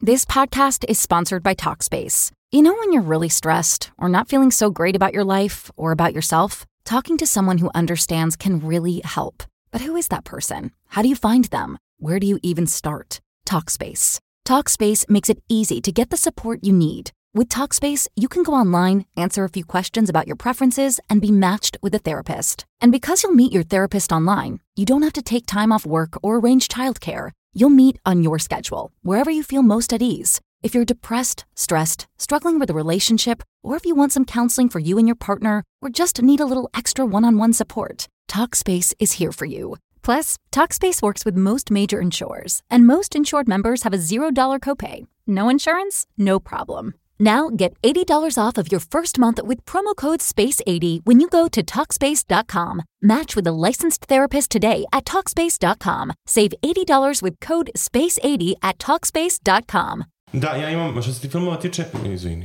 This podcast is sponsored by Talkspace. You know when you're really stressed or not feeling so great about your life or about yourself? Talking to someone who understands can really help. But who is that person? How do you find them? Where do you even start? Talkspace. Talkspace makes it easy to get the support you need. With Talkspace, you can go online, answer a few questions about your preferences, and be matched with a therapist. And because you'll meet your therapist online, you don't have to take time off work or arrange childcare. You'll meet on your schedule, wherever you feel most at ease. If you're depressed, stressed, struggling with a relationship, or if you want some counseling for you and your partner, or just need a little extra one-on-one support, Talkspace is here for you. Plus, Talkspace works with most major insurers, and most insured members have a $0 copay. No insurance? No problem. Now get $80 off of your first month with promo code SPACE80 when you go to Talkspace.com. Match with a licensed therapist today at Talkspace.com. Save $80 with code SPACE80 at Talkspace.com. Da, ja imam, što se ti filmova tiče, izvini.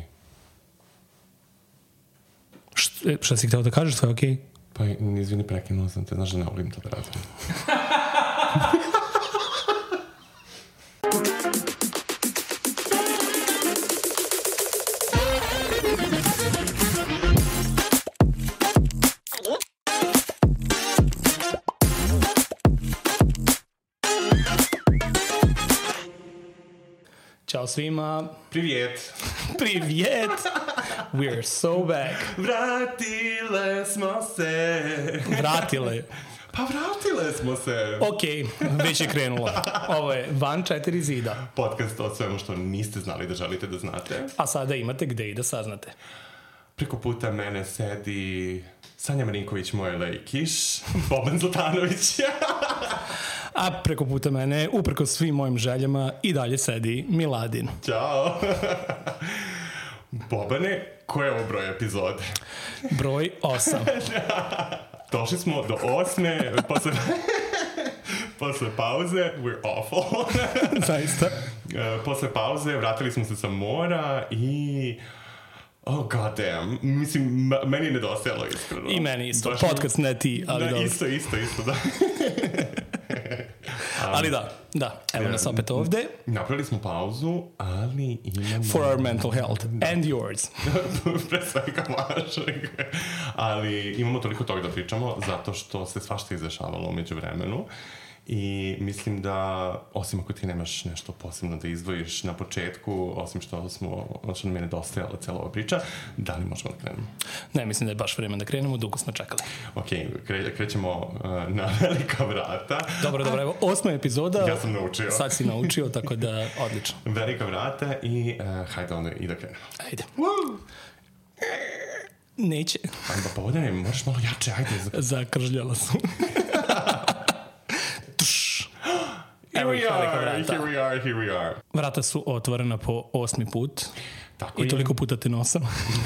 Šta si htio da kažeš, sve je okej? Pa, izvini, prekinuo sam te, znaš da ne volim to da radim. Ćao svima. Privijet. Privijet. We're so back. Vratile smo se. Vratile. Pa vratile smo se. Okej, već je krenulo. Ovo je Van 4 zida. Podcast o svemu što niste znali da želite da znate. A sada imate gde i da saznate. Preko puta mene sedi Sanja Marinković, moj lejkiš, Boban Zlatanović. A preko puta mene, uprko svim mojim željama, i dalje sedi Miladin. Ćao. Bobane, koje je ovo broj epizode? Broj 8. Došli smo do 8. Posle pauze, we're awful. Zaista. Posle pauze vratili smo se sa mora i... Oh, goddamn. Mislim, meni je nedostajalo iskreno. I meni isto. Podcast ne ti, ali da, dobro. Isto, da. Ali da. Evo nas opet ovde. Napravili smo pauzu, ali imamo... For our mental health. And yours. Pre svega vašeg. Ali imamo toliko toga da pričamo, zato što se svašta izdešavalo umeđu vremenu. I mislim da, osim ako ti nemaš nešto posebno da izdvojiš na početku, osim što nam je nedostajala cela ova priča, da li možemo da krenemo? Ne, mislim da je baš vreme da krenemo, dugo smo čekali. Ok, krećemo na velika vrata. Dobro, evo, 8. epizoda. Ja sam naučio. Sad si naučio, tako da, odlično. Velika vrata i hajde onda i da krenemo. Ajde. Neće. Ajde, pa ovdje možeš malo jače, ajde. Zakržljala sam. Here we are. Vrata su otvorena po 8. put. Tako i toliko puta te nosam.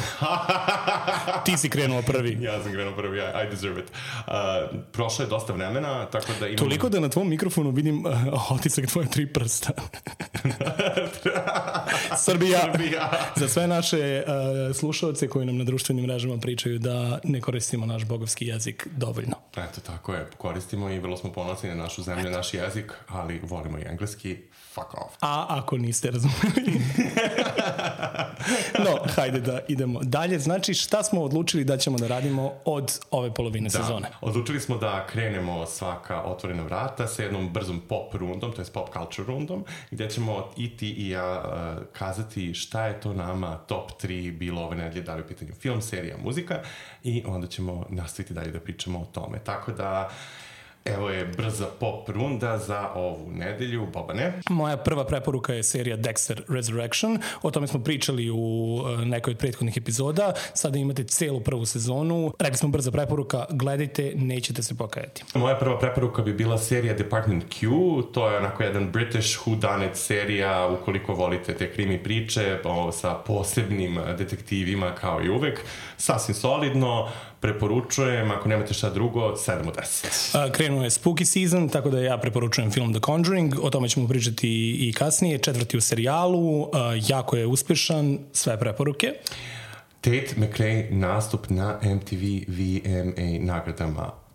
Ti si krenuo prvi. Ja sam krenuo prvi, I deserve it. Prošlo je dosta vremena, tako da imam... Toliko da na tvom mikrofonu vidim otisak tvoje 3 prsta. Srbija. Za sve naše slušalce koji nam na društvenim mrežama pričaju da ne koristimo naš bogovski jezik dovoljno. Eto, tako je. Koristimo i vrlo smo ponosni na našu zemlju, naš jezik, ali volimo i engleski. Fuck off. A ako niste razumeli... No, hajde da idemo dalje. Znači, šta smo odlučili da ćemo da radimo od ove polovine sezone? Odlučili smo da krenemo svaka otvorena vrata sa jednom brzom pop rundom, to je pop culture rundom, gdje ćemo i ti i ja kazati šta je to nama top 3 bilo ove nedelje, da li u pitanju film, serija, muzika, i onda ćemo nastaviti dalje da pričamo o tome. Tako da, evo je brza pop runda za ovu nedelju. Bobane? Moja prva preporuka je serija Dexter Resurrection. O tome smo pričali u nekoj od prethodnih epizoda. Sada imate celu prvu sezonu. Rekli smo brza preporuka, gledajte, nećete se pokajati. Moja prva preporuka bi bila serija Department Q. To je onako jedan British whodunit serija, ukoliko volite te krimi priče sa posebnim detektivima kao i uvek. Sasvim solidno. Preporučujem, ako nemate šta drugo, 7 od 10. Krenuo je spooky season, tako da ja preporučujem film The Conjuring, o tome ćemo pričati i kasnije, 4. u serijalu, jako je uspešan, sve preporuke. Tate McRae nastup na MTV VMA nagradama.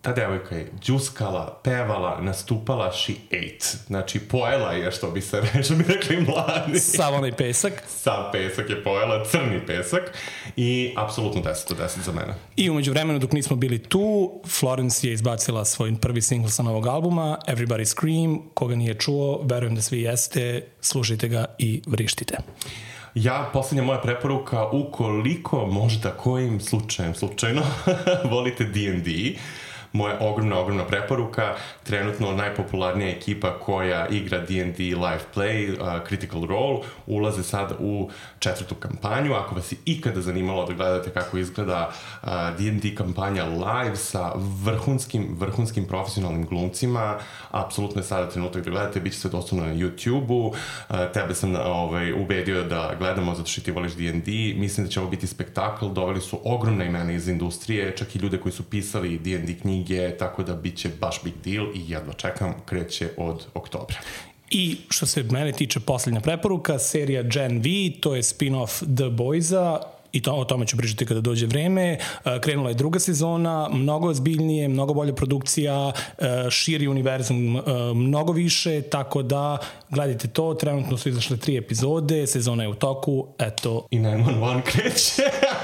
ta devojka je džuskala, pevala, nastupala, she ate. Znači, pojela je, što bi rekli mladi. Sav onaj pesak. Sav pesak je pojela, crni pesak. I apsolutno 10 od 10 za mene. I umeđu vremenu, dok nismo bili tu, Florence je izbacila svoj prvi singl sa novog albuma, Everybody Scream. Koga nije čuo, verujem da svi jeste, slušajte ga i vrištite. Poslednja moja preporuka, ukoliko možda kojim slučajno volite D&D, moja ogromna preporuka, trenutno najpopularnija ekipa koja igra D&D live play, Critical Role, ulaze sad u 4. kampanju. Ako vas je ikada zanimalo da gledate kako izgleda D&D kampanja live sa vrhunskim profesionalnim glumcima, apsolutno je sada trenutak da gledate, bit će sve dostupno na YouTube-u. Tebe sam ubedio da gledamo zato što ti voliš D&D. Mislim da će ovo biti spektakl, doveli su ogromna imena iz industrije, čak i ljude koji su pisali D&D knjige, tako da bit će baš big deal i jedva čekam, kreće od oktobra. I što se mene tiče, posljednja preporuka, serija Gen V, to je spin-off The Boys-a, i o tome ću pričati kada dođe vreme. Krenula je 2. sezona, mnogo ozbiljnije, mnogo bolja produkcija, širi univerzum mnogo više, tako da gledajte to. Trenutno su izašle 3 epizode, sezona je u toku, eto. I 911 kreće.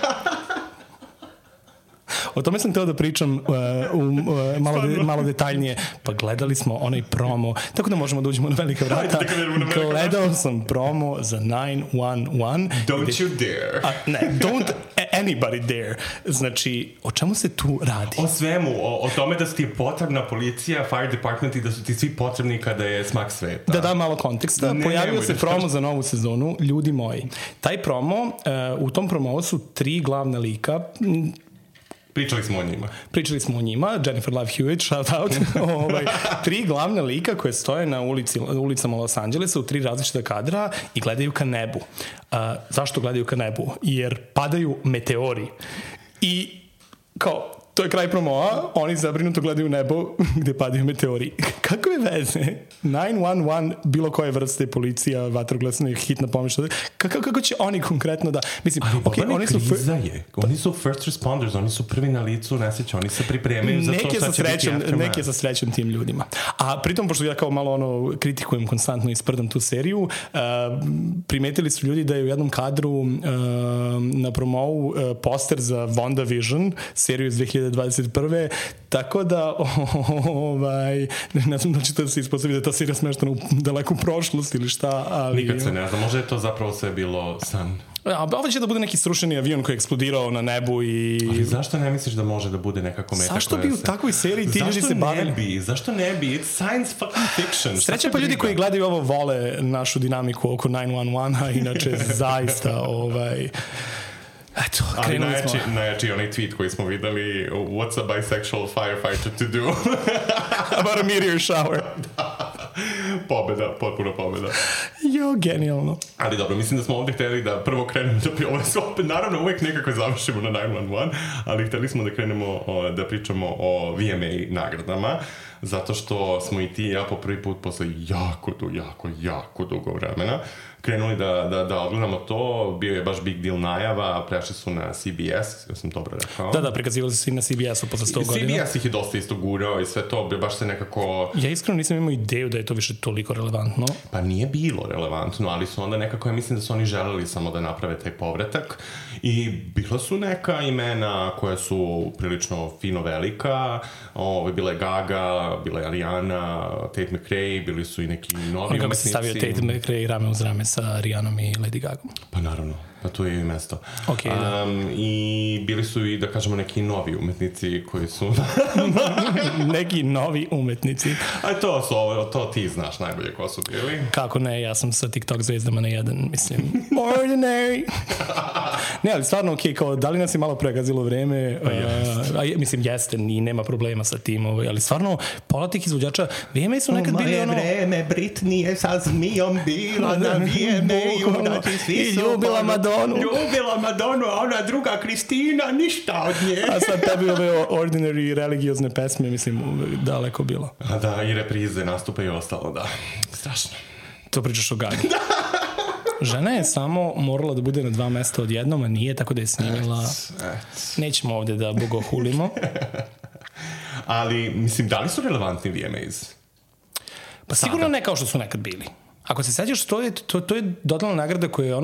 O tome sam teo da pričam malo detaljnije. Pa gledali smo onaj promo, tako da možemo da uđemo na velika vrata. Gledao sam promo za 911. Don't you dare. Ne, don't anybody dare. Znači, o čemu se tu radi? O svemu, o tome da su ti potrebna policija, fire department i da su ti svi potrebni kada je smak sveta. Da dam malo konteksta. Pojavio se promo za novu sezonu, ljudi moji. Taj promo, u tom promovu su 3 glavna lika. Pričali smo o njima. Jennifer Love Hewitt, shout out. 3 glavna lika koje stoje na ulicama Los Angelesa u 3 različita kadra i gledaju ka nebu. Zašto gledaju ka nebu? Jer padaju meteori. I kao, to je kraj promoa, oni zabrinuto gledaju nebo gde padaju meteori. Kakve veze? 911, bilo koje vrste, policija, vatrogasna, hitna pomoć, kako će oni konkretno da... Mislim, ali oni su kriza je. Oni su first responders, oni su prvi na licu nesreća, oni se pripremaju za to šta će biti aftermath. Neki sa srećom tim ljudima. A pritom, pošto ja kao malo kritikujem konstantno i sprdam tu seriju, primetili su ljudi da je u jednom kadru na promovu poster za WandaVision, seriju iz 2021. Tako da ne znam da će to se ispostavi da je ta serija smeštena u daleku prošlost ili šta, ali... Nikad se ne znam, možda je to zapravo sve bilo san. Ovo će da bude neki srušeni avion koji je eksplodirao na nebu i... Ali zašto ne misliš da može da bude neka kometa? Zašto bi u takvoj seriji ti ljudi se bavili? Zašto ne bi? It's science fucking fiction. Sreća pa ljudi koji gledaju ovo vole našu dinamiku oko 911-a, inače zaista eto, ali najjači onaj tweet koji smo videli, what's a bisexual firefighter to do? About a meteor shower. Pobeda, potpuno pobeda. Jo, genijalno. Ali dobro, mislim da smo ovdje htjeli da prvo krenemo ovo se opet, naravno uvijek nekako završimo na 911, ali htjeli smo da krenemo da pričamo o VMA nagradama, zato što smo i ti i ja po prvi put posle jako dugo vremena krenuli da odgledamo to. Bio je baš big deal najava, prešli su na CBS, ja sam dobro rekao. Da, prikazivali su i na CBS-u posle 100 godina. CBS ih je dosta isto gurao i sve to, baš se nekako... Ja iskreno nisam imao ideju da je to više toliko relevantno. Pa nije bilo relevantno, ali su onda nekako, ja mislim da su oni želeli samo da naprave taj povratak i bila su neka imena koja su prilično fino velika, bila je Gaga, bila je Ariana, Tate McRae, bili su i neki novi umetnici. Kako se stavio Tate McRae rame uz rame sa Rihanom i Lady Gagom? Pa naravno, pa tu je i mesto. Okay, i bili su i, da kažemo, neki novi umetnici koji su... Neki novi umetnici. A to ti znaš najbolje ko su bili. Kako ne, ja sam sa TikTok zvezdama na jedan, mislim, ordinary. Ne, ali stvarno, okej, kao, da li nas je malo pregazilo vreme? Mislim, jeste, nema problema sa tim, ali stvarno, pola tih izvođača, VMA su nekad bili ono... moje vreme, Britney je sa zmijom bila na VMA-u, znači svi su... Ljubila Madonu, a ona druga Kristina, ništa od nje. A sad tebi ove ordinary religiozne pesme, mislim, daleko bilo. A da, i reprize, nastupe i ostalo, da. Strašno. To pričaš o Gagi. Žena je samo morala da bude na 2 mesta odjednom, a nije, tako da je snimila... Nećemo ovde da bogohulimo. Ali, mislim, da li su relevantni VMAs? Pa sigurno ne kao što su nekad bili. Ako se sećaš, to je dodana nagrada koja je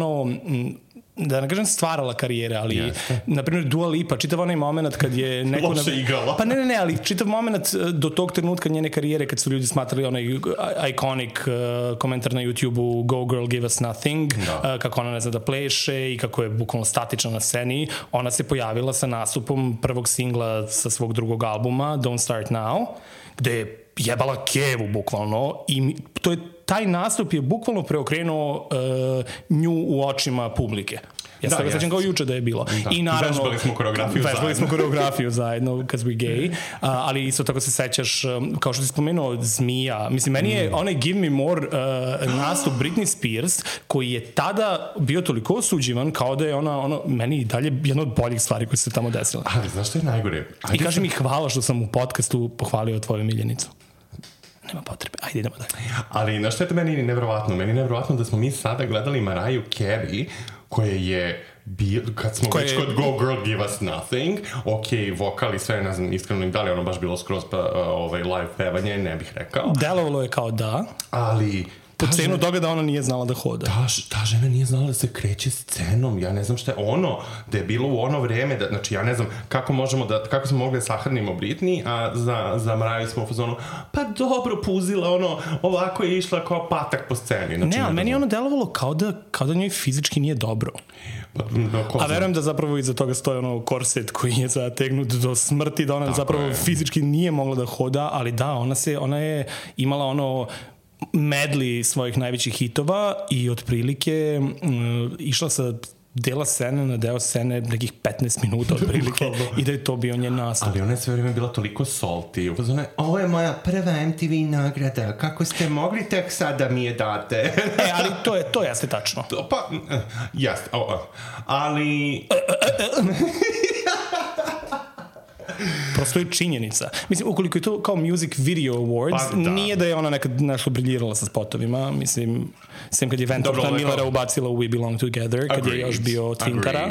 da ne kažem stvarala karijere, ali na primjer Dua Lipa, čitav onaj moment kad je neko... Loše igrala. Pa ne, ali čitav moment do tog trenutka njene karijere kad su ljudi smatrali onaj iconic komentar na YouTube-u Go Girl Give Us Nothing, kako ona ne zna da pleše i kako je bukvalno statična na sceni, ona se pojavila sa nastupom prvog singla sa svog drugog albuma Don't Start Now, gde je jebala kevu bukvalno i taj nastup je bukvalno preokrenuo nju u očima publike. Ja se sećam kao juče da je bilo. Da. I naravno, vežbali smo koreografiju zajedno, because we gay, ali isto tako se sećaš, kao što si spomenuo, Zmija. Mislim, meni je onaj Give Me More nastup Britney Spears, koji je tada bio toliko osuđivan, kao da je ona meni dalje jedna od boljih stvari koje se tamo desila. Ali znaš što je najgore? I kaži mi hvala što sam u podcastu pohvalio tvoju miljenicu. Nema potrebe, ajde idemo dalje. Ali znaš što je to meni nevjerovatno? Meni je nevjerovatno da smo mi sada gledali Mariah Carey, koja je kad smo već kod Go Girl Give Us Nothing, vokal i sve, ne znam, iskreno im da li ono baš bilo skroz live pevanje, ne bih rekao. Delovalo je kao da, ali po cenu toga da ona nije znala da hoda. Ta žena nije znala da se kreće scenom, ja ne znam šta je da je bilo u ono vreme, znači ja ne znam kako smo mogli da sahranimo Britney, a za Mariah smo u fazonu, pa dobro puzila, ovako je išla kao patak po sceni. Znači, ne, ali meni je delovalo kao da njoj fizički nije dobro. A verujem da zapravo iza toga stoje korset koji je zategnut do smrti, da ona zapravo fizički nije mogla da hoda, ali da, ona je imala medli svojih najvećih hitova i otprilike išla sa dela scene na deo scene nekih 15 minuta otprilike i da je to bio njen nastup. Ali ona je sve vrijeme bila toliko salty. Ovo je moja prva MTV nagrada, kako ste mogli tek sad da mi je date? Ali to jeste tačno. Pa, jeste, ali... Prosto je činjenica. Mislim, ukoliko je to kao Music Video Awards, nije da je ona nekad nešto briljirala sa spotovima, mislim, sem kad je Ventura Millera ubacila u We Belong Together, kad je još bio Twinkara.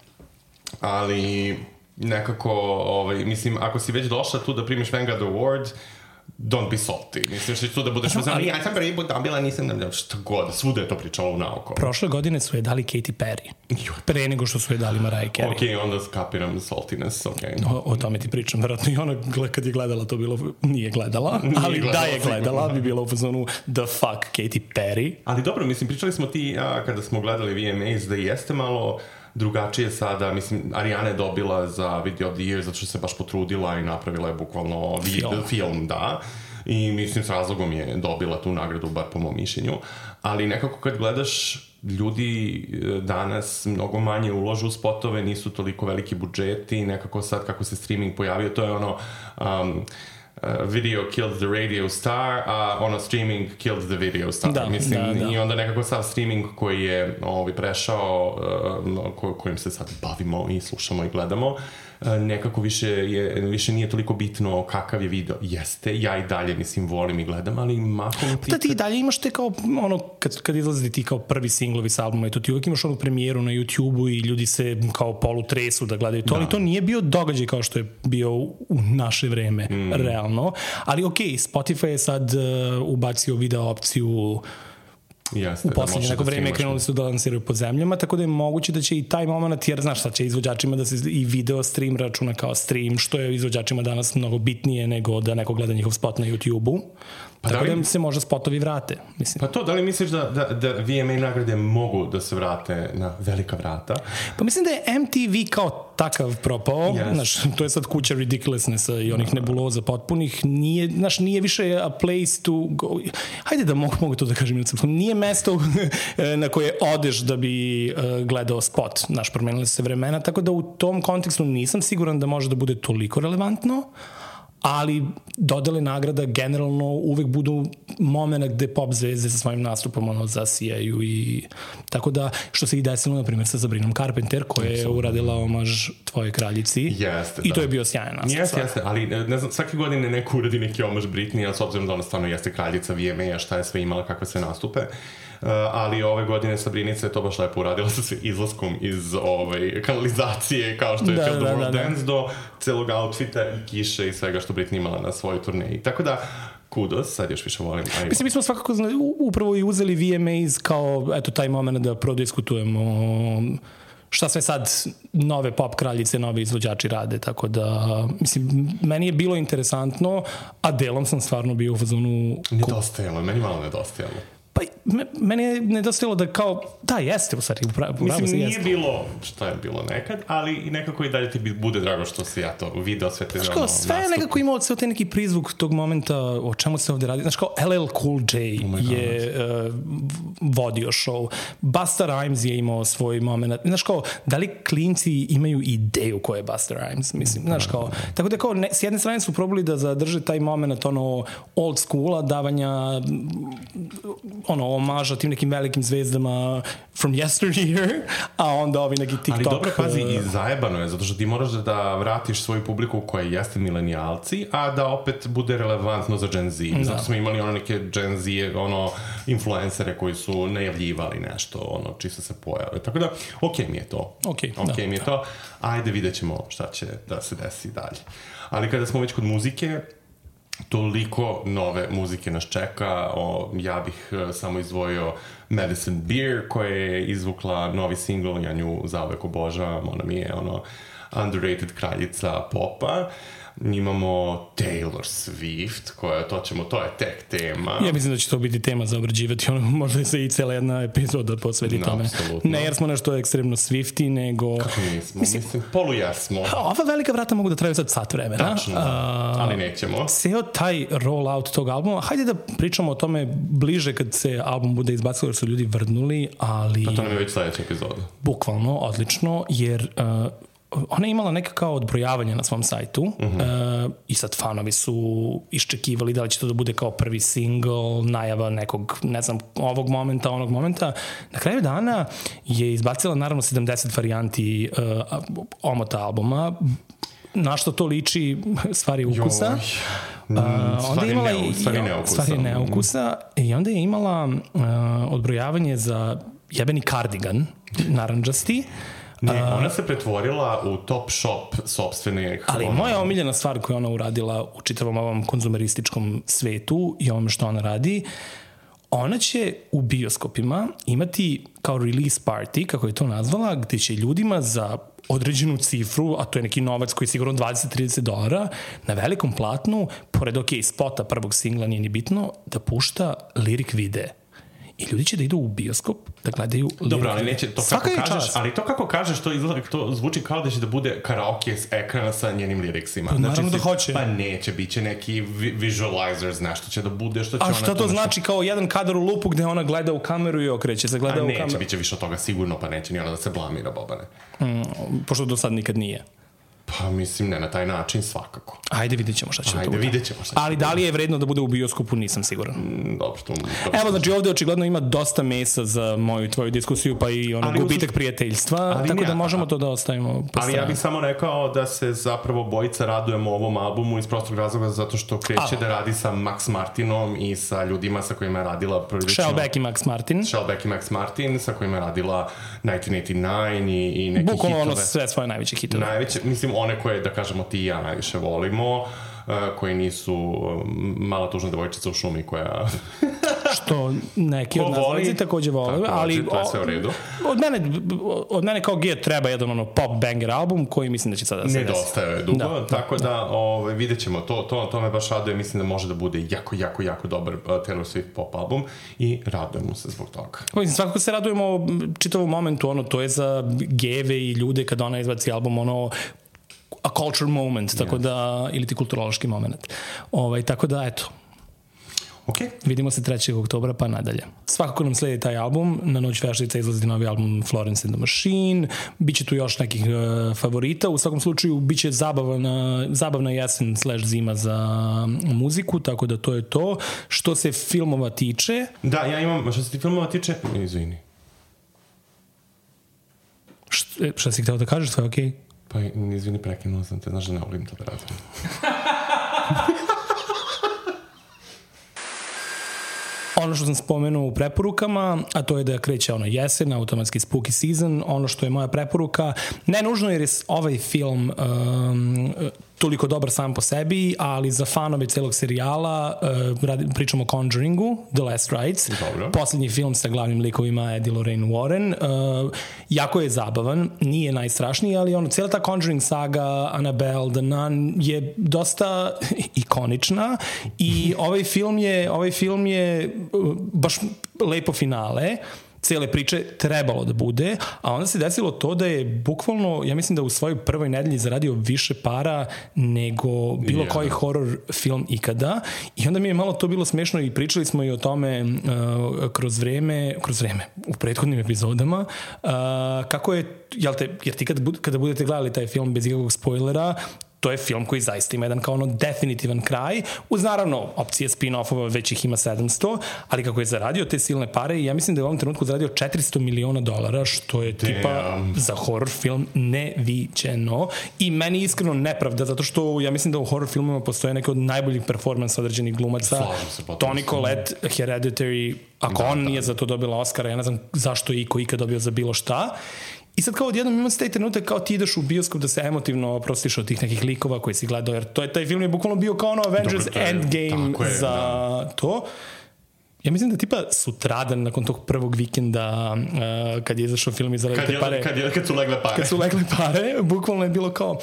Ali nekako, mislim, ako si već došla tu da primiš Vanguard Award, don't be salty. Mislim, što je tu da budeš ja sam prvi put dobila, nisam šta god, svuda je to pričalo u naoko. Prošle godine su je dali Katy Perry. Pre nego što su je dali Mariah Carey. Ok, onda skapiram saltiness, ok. O tome ti pričam, vjerojatno i ona kad je gledala to bilo, nije gledala, ali da je gledala, bi bila u fazonu the fuck Katy Perry. Ali dobro, mislim, pričali smo ti kada smo gledali VMAs da jeste malo drugačije sada, mislim, Ariana je dobila za Video of the Year zato što se baš potrudila i napravila je bukvalno film, da. I mislim, s razlogom je dobila tu nagradu, bar po mom mišljenju. Ali nekako kad gledaš, ljudi danas mnogo manje ulažu u spotove, nisu toliko veliki budžeti, nekako sad kako se streaming pojavio, to je video killed the radio star, a streaming killed the video star. Da. I onda nekako sav streaming koji je prešao, kojim se sad bavimo i slušamo i gledamo, nekako više nije toliko bitno kakav je video. Jeste, ja i dalje, mislim, volim i gledam, ali mahom ti... Da ti i dalje imaš te kao, kad izlazi ti kao prvi singlovi s albuma, i to ti uvijek imaš premijeru na YouTube-u i ljudi se kao polutresu da gledaju to, ali to nije bio događaj kao što je bio u naše vreme, realno. Ali Spotify je sad ubacio video opciju u poslednje neko vreme, krenuli su da lansiraju po zemljama, tako da je moguće da će i taj moment, jer znaš šta će izvođačima da se i video stream računa kao stream, što je izvođačima danas mnogo bitnije nego da neko gleda njihov spot na YouTube-u. Tako da se možda spotovi vrate. Mislim. Pa to, da li misliš da VMA nagrade mogu da se vrate na velika vrata? Pa mislim da je MTV kao takav propao. Znaš, to je sad kuća ridiculousnessa i onih nebuloza potpunih. Nije više a place to go. Hajde da mogu to da kažem. Nije mesto na koje odeš da bi gledao spot. Znaš, promenili se vremena, tako da u tom kontekstu nisam siguran da može da bude toliko relevantno, ali dodele nagrada generalno uvek budu momena gde pop zvezde sa svojim nastupom zasijaju i tako da, što se i desilo na primjer sa Sabrinom Carpenter koja je uradila omaž tvojoj kraljici i to je bio sjajan nastup. Jeste, ali ne znam, svake godine neko uradi neki omaž Britney, ali s obzirom da ona stvarno jeste kraljica VMA-a, šta je sve imala, kakve sve nastupe. ali ove godine Sabrinica je to baš lepo uradila sa izlaskom iz kanalizacije, kao što je Till the World Ends, do celog outfita i kiše i svega što Britney imala na svojoj turneji. Tako da, kudos, sad još više volim. Mislim, mi smo svakako upravo i uzeli VMAs kao, eto, taj moment da prodiskutujemo šta sve sad nove pop kraljice, nove izvođači rade, tako da, mislim, meni je bilo interesantno, a delom sam stvarno bio u fazonu... Nedostajalo, meni malo nedostajalo. Pa, meni je nedostajalo da kao, da, jeste u stvari, mislim, nije bilo šta je bilo nekad, ali i nekako i dalje ti bude drago što si ja to video sve te nastup. Sve je nekako imao sve taj neki prizvuk tog momenta o čemu se ovde radi. Znaš, kao LL Cool J je vodio show. Busta Rhymes je imao svoj moment. Znaš, kao, da li klinci imaju ideju ko je Busta Rhymes? Mislim, znaš, kao, tako da kao, s jedne strane su probali da zadrže taj moment old schoola, davanja omaža tim nekim velikim zvezdama from yesteryear, a onda ovi neki TikTok... Ali dobro, pazi, i zajebano je, zato što ti moraš da vratiš svoju publiku koja jeste milenijalci, a da opet bude relevantno za Gen Z. Da. Zato smo imali neke Gen Z influencere koji su najavljivali nešto, čisto se pojave. Tako da, okej mi je to. Okej mi je to. Ajde, vidjet ćemo šta će da se desi dalje. Ali kada smo već kod muzike, toliko nove muzike nas čeka. Ja bih samo izdvojio Madison Beer, koja je izvukla novi single, ja nju zauvek obožavam, ona mi je underrated kraljica popa. Imamo Taylor Swift, to je tek tema. Ja mislim da će to biti tema za obrađivati, možda se i cela jedna epizoda posveti tome. Ne jer smo nešto ekstremno Swifti, nego... Kako nismo? Mislim, polujesmo. Ova velika vrata mogu da traju sad sat vremena. Tačno, ali nećemo. Ceo taj roll-out tog albuma, hajde da pričamo o tome bliže kad se album bude izbacilo, jer su ljudi vrdnuli, ali... Pa to nam je već sledeća epizoda. Bukvalno, odlično, jer... ona je imala neka kao odbrojavanje na svom sajtu i sad fanovi su iščekivali da li će to da bude kao prvi single, najava nekog, ne znam, ovog momenta, onog momenta. Na kraju dana je izbacila naravno 70 varijanti omota albuma, na što to liči stvari ukusa. Stvari neukusa. I onda je imala odbrojavanje za jebeni kardigan, naranđasti. Ne, ona se pretvorila u top shop sopstvenih... Ali moja omiljena stvar koju ona uradila u čitavom ovom konzumerističkom svetu i ovome što ona radi, ona će u bioskopima imati kao release party, kako je to nazvala, gde će ljudima za određenu cifru, a to je neki novac koji je sigurno $20-30, na velikom platnu, pored spota prvog singla, nije ni bitno, da pušta lirik videe. I ljudi će da idu u bioskop, da gledaju... Dobro, ali neće, to kako kažeš, ali to kako kažeš, to zvuči kao da će da bude karaoke s ekrana sa njenim liriksima. Pa naravno da hoće. Pa neće, bit će neki visualizers, nešto će da bude, što će ona... A šta to znači, kao jedan kadar u lupu gde ona gleda u kameru i okreće se, gleda u kameru? A neće, bit će više od toga sigurno, pa neće ni ona da se blamira, Bobane. Pošto do sad nikad nije. Pa mislim, ne na taj način, svakako. Ajde, vidjet ćemo šta će to bude. Ali da li je vredno da bude u bioskopu, nisam siguran. Dobro, to... Evo, znači ovde očigledno ima dosta mesa za moju i tvoju diskusiju, pa i gubitak prijateljstva, tako da možemo to da ostavimo po stranu. Ali ja bih samo rekao da se zapravo bojica radujemo ovom albumu iz prostog razloga zato što kreće da radi sa Max Martinom i sa ljudima sa kojima je radila prilično... Shellback i Max Martin, sa kojima je radila 1989 i neki bukvalno hitove. Bukvalno sve svoje najveće hitove. Mislim, one koje, da kažemo, ti i ja najviše volimo, koji nisu Mala tužna devojčica u šumi koja... Što neki od nas volici takođe vole, ali to je sve u redu. Od mene kao Gija treba jedan pop banger album koji mislim da će sada da se desi. Nedostaje je dugo, tako da vidjet ćemo, to me baš raduje, mislim da može da bude jako dobar Taylor Swift pop album i radujemo se zbog toga. Mislim, svakako se radujemo čitavom momentu, to je za geve i ljude kada ona izbaci album, a culture moment, tako da, ili ti kulturološki moment. Tako da, eto. Okay. Vidimo se 3. oktobra pa nadalje. Svakako nam sledi taj album. Na Noć vešalica izlazi novi album Florence and the Machine. Biće tu još nekih favorita. U svakom slučaju biće zabavna jesen / zima za muziku, tako da to je to. Što se filmova tiče... Da, ja imam, što se ti filmova tiče... Izvini. Šta si hteo da kažeš? Sve je okej? Pa izvini, prekinuo sam te. Znaš da ne volim to da radim. ono što sam spomenuo u preporukama, a to je da kreće ono jesen, automatski spooky season, ono što je moja preporuka, ne nužno jer je ovaj film toliko dobar sam po sebi, ali za fanove celog serijala pričamo o Conjuringu, The Last Rites. Dobro. Poslednji film sa glavnim likovima Eddie Lorraine Warren. Jako je zabavan, nije najstrašniji, ali ono, cijela ta Conjuring saga, Annabelle, The Nun je dosta ikonična i ovaj film je baš lepo finale cele priče trebalo da bude, a onda se desilo to da je bukvalno, ja mislim da u svojoj prvoj nedelji zaradio više para nego bilo koji horror film ikada i onda mi je malo to bilo smešno i pričali smo i o tome kroz vreme u prethodnim epizodama kako je, jer ti kada budete gledali taj film bez ikakvog spoilera, to je film koji zaista ima jedan kao ono definitivan kraj, uz naravno opcije spin-offova, već ih ima 700, ali kako je zaradio te silne pare i ja mislim da je u ovom trenutku zaradio $400 miliona, što je tipa za horror film neviđeno i meni iskreno nepravda, zato što ja mislim da u horror filmima postoje neke od najboljih performansa određenih glumaca. Toni Collette, Hereditary, ako on nije za to dobila Oscara, ja ne znam zašto je ikad dobio za bilo šta. I sad kao odjednom imate taj trenutak kao ti ideš u bioskop da se emotivno oprostiš od tih nekih likova koje si gledao, jer taj film je bukvalno bio kao ono Avengers Endgame za to. Ja mislim da tipa sutradan nakon tog prvog vikenda kad je izašao film i zaradili te pare. Kad su legle pare. Kad su legle pare, bukvalno je bilo kao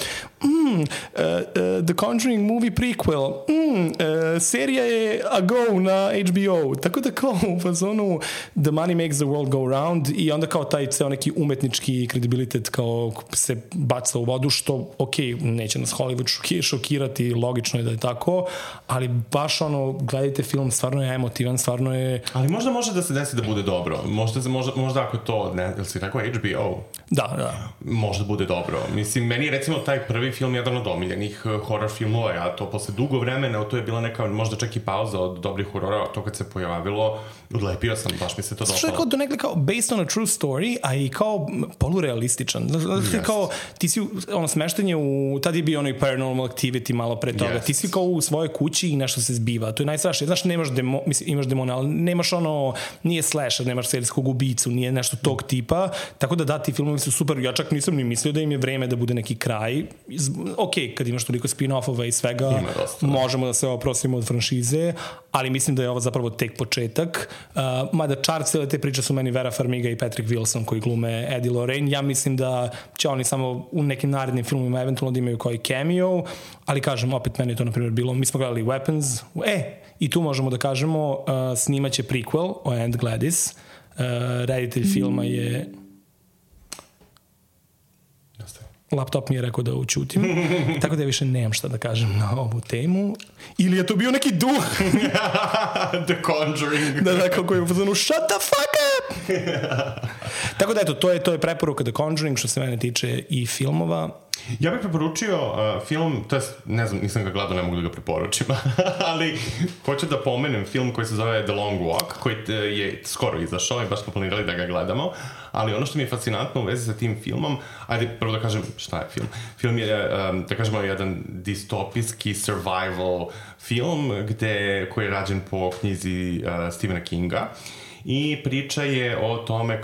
The Conjuring movie prequel, serija je a go na HBO. Tako da kao u fazonu The money makes the world go round i onda kao taj ceo neki umetnički kredibilitet kao se baca u vodu, što neće nas Hollywood šokirati, logično je da je tako, ali baš ono, gledajte film, stvarno je emotivan, stvarno je... Ali možda može da se desi da bude dobro. Možda ako to, ne, jel si rekao HBO? Da. Možda bude dobro. Mislim, meni je recimo taj prvi film jedan od omiljenih horror filmova, a to posle dugo vremena, to je bila neka, možda čak i pauza od dobrih horora, to kad se pojavilo, odlepio sam, baš mi se to dopalo. Što je kao nekako based on a true story, a i kao polurealističan. Znači, kao, ti si smeštanje u, tad je bio onaj Paranormal Activity malo pre toga, ti si kao u svojoj kući i nešto se zbiva, to je najstrašnije. Znaš, imaš demone, ali nemaš nije slasher, nemaš serijskog ubicu, nije nešto tog tipa, tako da ti filmovi su super, ja čak nisam ni mislio da im je vreme da bude neki kraj. Kad imaš toliko spin-offova i svega, možemo da se oprostimo od franšize, ali mislim da je ovo zapravo tek početak. Mada čar cijele te priče su meni Vera Farmiga i Patrick Wilson koji glume Eddie Lorraine. Ja mislim da će oni samo u nekim narednim filmima eventualno da imaju koji cameo, ali kažem, opet meni je to na primjer bilo, mi smo gledali Weapons, i tu možemo da kažemo, snimaće prequel o Aunt Gladys, reditelj filma je... Laptop mi je rekao da učutim, tako da ja više nemam šta da kažem na ovu temu. Ili je to bio neki duh? The Conjuring. Da, kako je uzmano, shut the fuck up! Tako da, eto, to je preporuka The Conjuring, što se mene tiče i filmova. Ja bih preporučio film, to je, ne znam, nisam ga gledao, ne mogu da ga preporučim, ali hoću da pomenem film koji se zove The Long Walk, koji je skoro izašao i baš smo planirali da ga gledamo, ali ono što mi je fascinantno u vezi sa tim filmom, ajde prvo da kažem šta je film. Film je, da kažemo, jedan distopijski survival film koji je rađen po knjizi Stephena Kinga i priča je o tome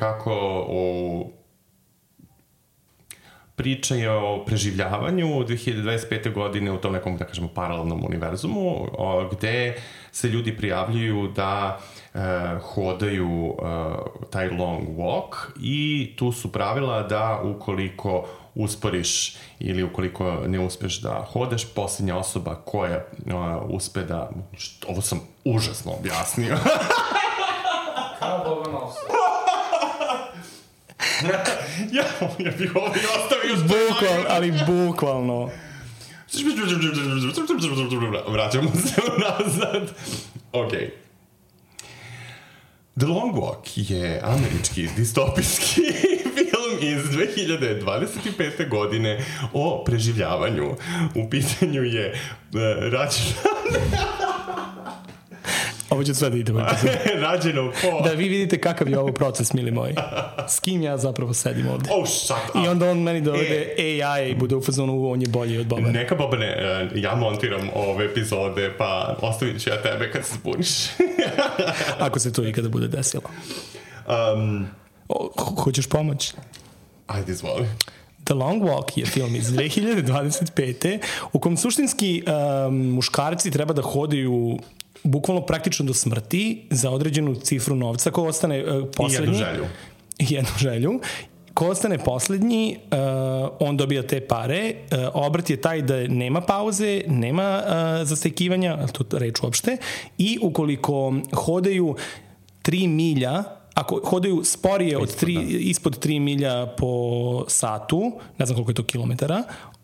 priča je o preživljavanju 2025. godine u tom nekom, da kažemo, paralelnom univerzumu, gde se ljudi prijavljuju da hodaju taj long walk i tu su pravila da ukoliko usporiš ili ukoliko ne uspeš da hodeš, posljednja osoba koja uspe da... Ovo sam užasno objasnio. Kao Boban osoba. Ja bih ovdje ostavio bukvalno. Vraćamo se nazad. Ok. The Long Walk je američki distopijski film iz 2025. godine o preživljavanju. U pitanju je rađen... Ovo će sve da ide u epizodu. Rađeno po... Da vi vidite kakav je ovo proces, mili moji. S kim ja zapravo sedim ovde. Oh, shut up. I onda on meni dovede AI i bude u fazonu, on je bolji od Bobana. Neka, Bobane, ja montiram ove epizode, pa ostavit ću ja tebe kad se zbuniš. Ako se to ikada bude desilo. Hoćeš pomoć? Ajde, izvoli. The Long Walk je film iz 2025. u kom suštinski muškarci treba da hodaju bukvalno praktično do smrti za određenu cifru novca ko ostane poslednji. Jednu želju. Ko ostane poslednji, on dobija te pare. Obrt je taj da nema pauze, nema zastajkivanja, to reč uopšte, i ukoliko hodaju 3 milja, ako hodaju sporije od ispod 3 milja po satu, ne znam koliko je to kilometara,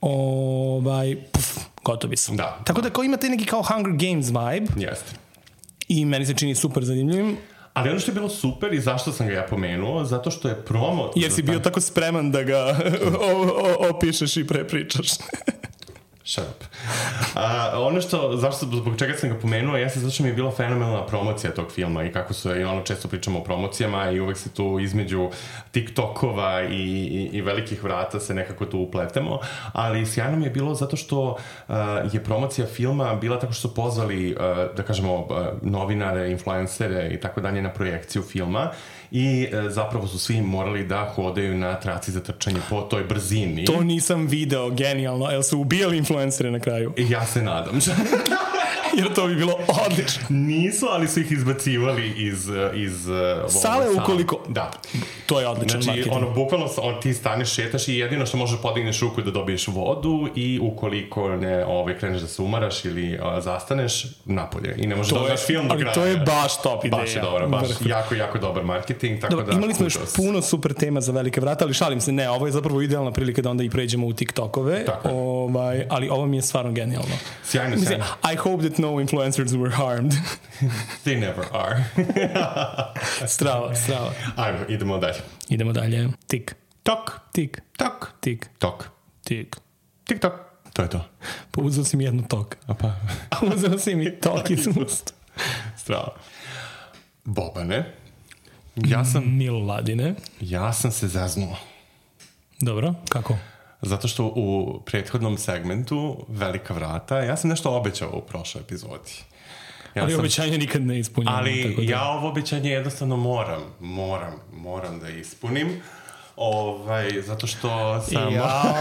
gotovi su. Da. Tako da kao imate neki kao Hunger Games vibe. Jeste. I meni se čini super zanimljivim. Ali ono što je bilo super i zašto sam ga ja pomenuo, zato što je promo... Jer si bio tako spreman da ga opišeš i prepričaš. Shut up. Ono što, zbog čega sam ga pomenuo, jeste zato što mi je bila fenomenalna promocija tog filma i kako su, i ono često pričamo o promocijama i uvek se tu između TikTokova i velikih vrata se nekako tu upletemo, ali sjajno mi je bilo zato što je promocija filma bila tako što su pozvali, da kažemo, novinare, influencere i tako dalje na projekciju filma i zapravo su svi morali da hodaju na traci za trčanje po toj brzini. To nisam video, genijalno. Jel su ubijali influencere na kraju? Ja se nadam. Jer to bi bilo odlično. Nisu, ali su ih izbacivali iz sale ukoliko... Da. To je odličan marketing. Znači, bukvalno ti staneš, šetaš i jedino što možeš podigneš ruku da dobiješ vodu i ukoliko ne kreneš da se umaraš ili zastaneš, napolje. I ne možeš da dobiješ film do kraja. Ali to je baš top ideja. Baš je dobro, baš jako, jako dobar marketing. Tako dobro, imali smo još puno super tema za velike vrata, ali šalim se, ne, ovo je zapravo idealna prilika da onda i pređemo u TikTokove. Ali ovo mi je stvarno genijalno. Sjajno. I hope that no influencers were harmed. They never are. Strava. Ajmo, Idemo dalje. Tik. Tok. Tik. Tok. Tik. Tok. Tik. Tik tok. To je to. Pa uzeo si mi jednu tok. Apa. Uzeo si mi tok iz usta. Strava. Bobane. Miladine. Ja sam se zaznuo. Dobro, kako? Zato što u prethodnom segmentu Velika vrata, ja sam nešto obećao u prošloj epizodi. Ali obećanje nikad ne ispunjamo. Ali ja ovo obećanje jednostavno moram da ispunim. Zato što sam...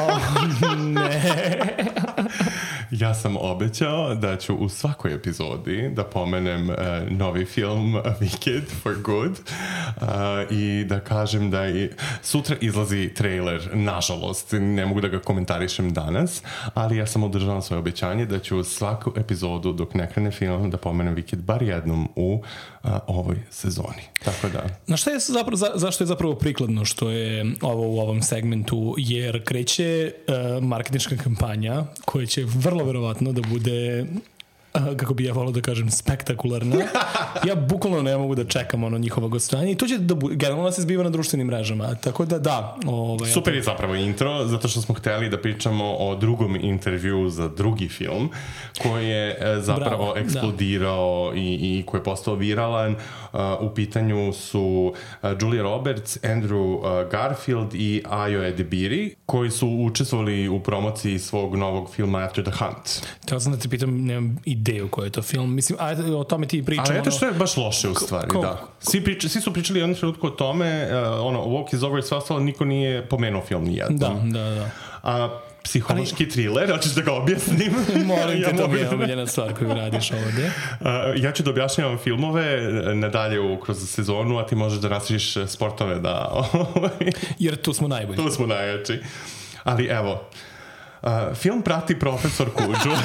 Ne. Ja sam obećao da ću u svakoj epizodi da pomenem novi film Wicked for Good i da kažem da sutra izlazi trailer, nažalost, ne mogu da ga komentarišem danas, ali ja sam održala svoje obećanje da ću svaku epizodu dok ne krene film da pomenem Wicked bar jednom u ovoj sezoni. Tako da... Zašto je zapravo prikladno što je ovo u ovom segmentu, jer kreće marketinška kampanja koja će vrlo verovatno da bude, kako bi ja volao da kažem, spektakularna. Ja bukvalno ne mogu da čekam njihovo gostovanje i to će da generalno se zbiva na društvenim mrežama, tako da. Super je zapravo intro, zato što smo hteli da pričamo o drugom intervju za drugi film koji je zapravo eksplodirao i koji je postao viralan. U pitanju su Julia Roberts, Andrew Garfield i Ayo Edebiri, koji su učestvovali u promociji svog novog filma After the Hunt. Teo sam da te pitam, nemam ideju koji je to film. Mislim, o tome ti pričamo. Ali eto što je baš loše u stvari, da. Svi su pričali jednom trenutku o tome, Walk is Over i sve ostalo, niko nije pomenuo film nijednom. Da. A psihološki thriller, hoćeš da ga objasnim? Molim te, to mi je omiljena stvar koju radiš ovde. Ja ću da objašnjavam filmove nadalje kroz sezonu, a ti možeš da nastaviš sportove da... Jer tu smo najbolji. Tu smo najjači. Ali evo, film prati profesorku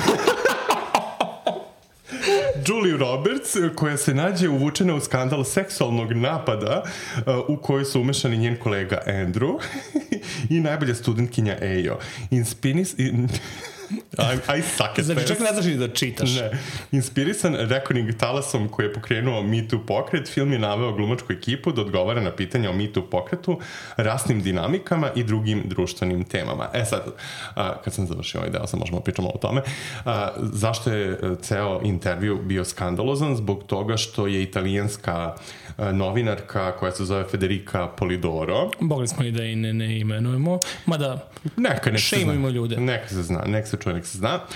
Julia Roberts, koja se nađe uvučena u skandal seksualnog napada u kojoj su umešani njen kolega Andrew i najbolja studentkinja Ayo. I suck at Znači, this. čak ne znaš ni da čitaš. Ne. Inspirisan Reckoning talasom koji je pokrenuo Me Too pokret, film je naveo glumačku ekipu da odgovara na pitanja o Me Too pokretu, rasnim dinamikama i drugim društvenim temama. Sad, kad sam završio ovaj deo, sad možemo pričamo o tome. Zašto je ceo intervju bio skandalozan? Zbog toga što je italijanska novinarka koja se zove Federica Polidoro. Mogli smo i da i ne imenujemo, mada šejmujemo ljude. Neka se zna, nek se čuje, nek se zna.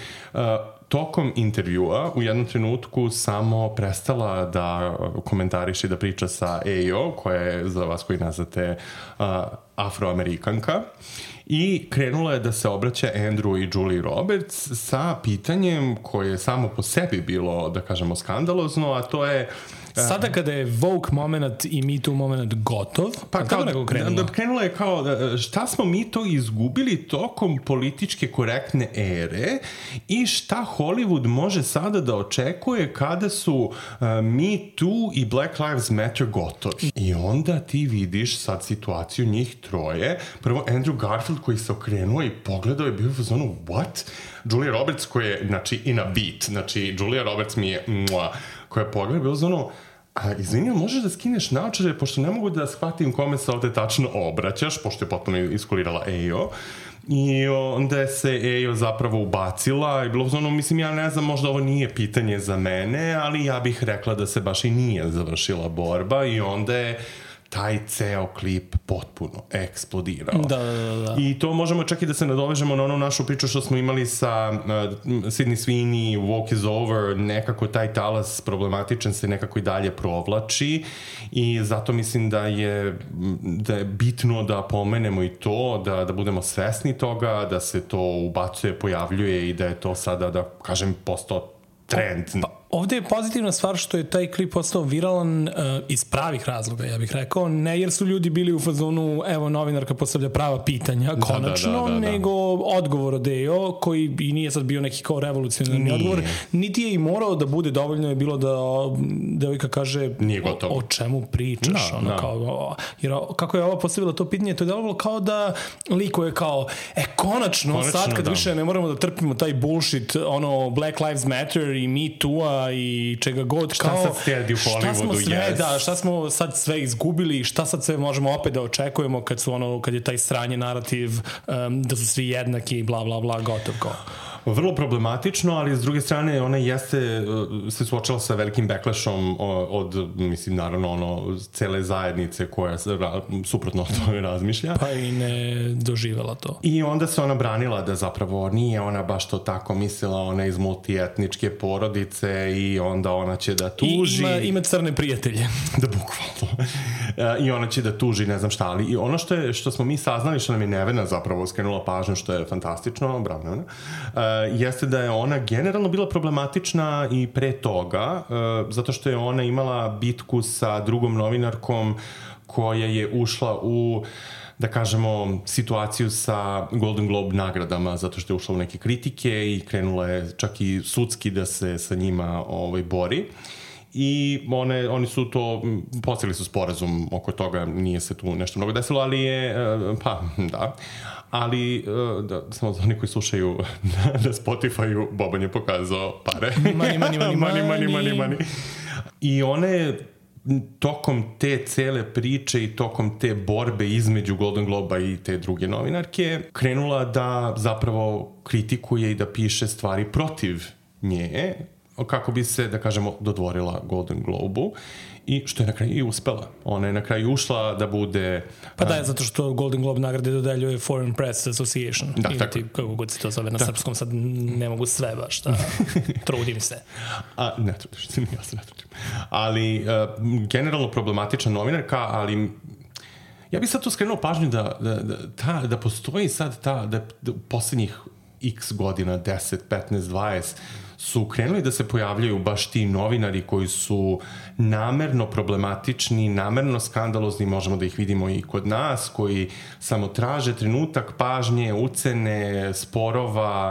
Tokom intervjua u jednom trenutku samo prestala da komentariše, da priča sa Ayo, koja je, za vas koji ne znate, Afroamerikanka, i krenula je da se obraća Andrew i Julie Roberts sa pitanjem koje je samo po sebi bilo, da kažemo, skandalozno, a to je sada kada je Vogue moment i Me Too moment gotov, pa kako nego krenula? Krenula je kao šta smo mi to izgubili tokom političke korektne ere i šta Hollywood može sada da očekuje kada su Me Too i Black Lives Matter gotovi. I onda ti vidiš sad situaciju njih troje. Prvo Andrew Garfield koji se okrenuo i pogledao je bio u zonu what? Julia Roberts koja je, znači, in a beat. Znači, Julia Roberts mi je koja je pogledao bio u zonu izvini, možeš da skineš naočare, pošto ne mogu da shvatim kome se ovde tačno obraćaš, pošto je potpuno iskulirala Ayo. I onda se Ayo zapravo ubacila i bilo u zonu, mislim, ja ne znam, možda ovo nije pitanje za mene, ali ja bih rekla da se baš i nije završila borba i onda je taj ceo klip potpuno eksplodirao. Da. I to možemo čak i da se nadovežemo na onu našu priču što smo imali sa Sydney Sweeney, Walk is Over, nekako taj talas problematičan se nekako i dalje provlači i zato mislim da je bitno da pomenemo i to, da budemo svesni toga, da se to ubacuje, pojavljuje i da je to sada, da kažem, postao trend. Ovde je pozitivna stvar što je taj klip postao viralan iz pravih razloga, ja bih rekao, ne jer su ljudi bili u fazonu, evo, novinarka postavlja prava pitanja, konačno, nego odgovor od Ayo, koji i nije sad bio neki kao revolucionarni odgovor, niti je i morao da bude, dovoljno je bilo da devojka kaže o čemu pričaš, kao, jer kako je ova postavila to pitanje, to je delovalo kao da liko je kao, konačno sad kad više ne moramo da trpimo taj bullshit, ono, Black Lives Matter i Me Too-a i čega god, šta kao sad stedi u Hollywoodu, šta smo sad sve izgubili, šta sad sve možemo opet da očekujemo kad je taj sranje narativ da su svi jednaki, bla bla bla, gotov kao. Vrlo problematično, ali s druge strane ona jeste se suočila sa velikim backlashom od, mislim, naravno, cele zajednice koja suprotno od toga razmišlja. Pa i ne doživela to. I onda se ona branila da zapravo nije ona baš to tako mislila, ona iz multietničke porodice i onda ona će da tuži. I ima crne prijatelje. Da, bukvalno. I ona će da tuži, ne znam šta, ali i ono što smo mi saznali, što nam je Nevena zapravo skrenula pažnju, što je fantastično, bravo Nevena, jeste da je ona generalno bila problematična i pre toga, zato što je ona imala bitku sa drugom novinarkom koja je ušla u, da kažemo, situaciju sa Golden Globe nagradama, zato što je ušla u neke kritike i krenula je čak i sudski da se sa njima bori. I oni su to, postigli su sporazum oko toga, nije se tu nešto mnogo desilo, ali je, ali samo za oni koji slušaju na Spotify-u, Boban je pokazao pare. Money. I ona je tokom te cele priče i tokom te borbe između Golden Globa i te druge novinarke krenula da zapravo kritikuje i da piše stvari protiv nje, kako bi se, da kažemo, dodvorila Golden Globu i što je na kraju i uspela. Ona je na kraju ušla da bude... Pa da je, zato što Golden Globe nagrade dodeljuje Foreign Press Association. Da, ili tako. Kako god se to zove na srpskom, sad ne mogu sve baš, trudim se. Ne trudiš se, ja se ne trudim. Ali generalno problematična novinarka, ali ja bih sad tu skrenuo pažnju da postoji sad da poslednjih x godina, 10, 15, 20, su krenuli da se pojavljaju baš ti novinari koji su namerno problematični, namerno skandalozni, možemo da ih vidimo i kod nas, koji samo traže trenutak pažnje, ucene, sporova,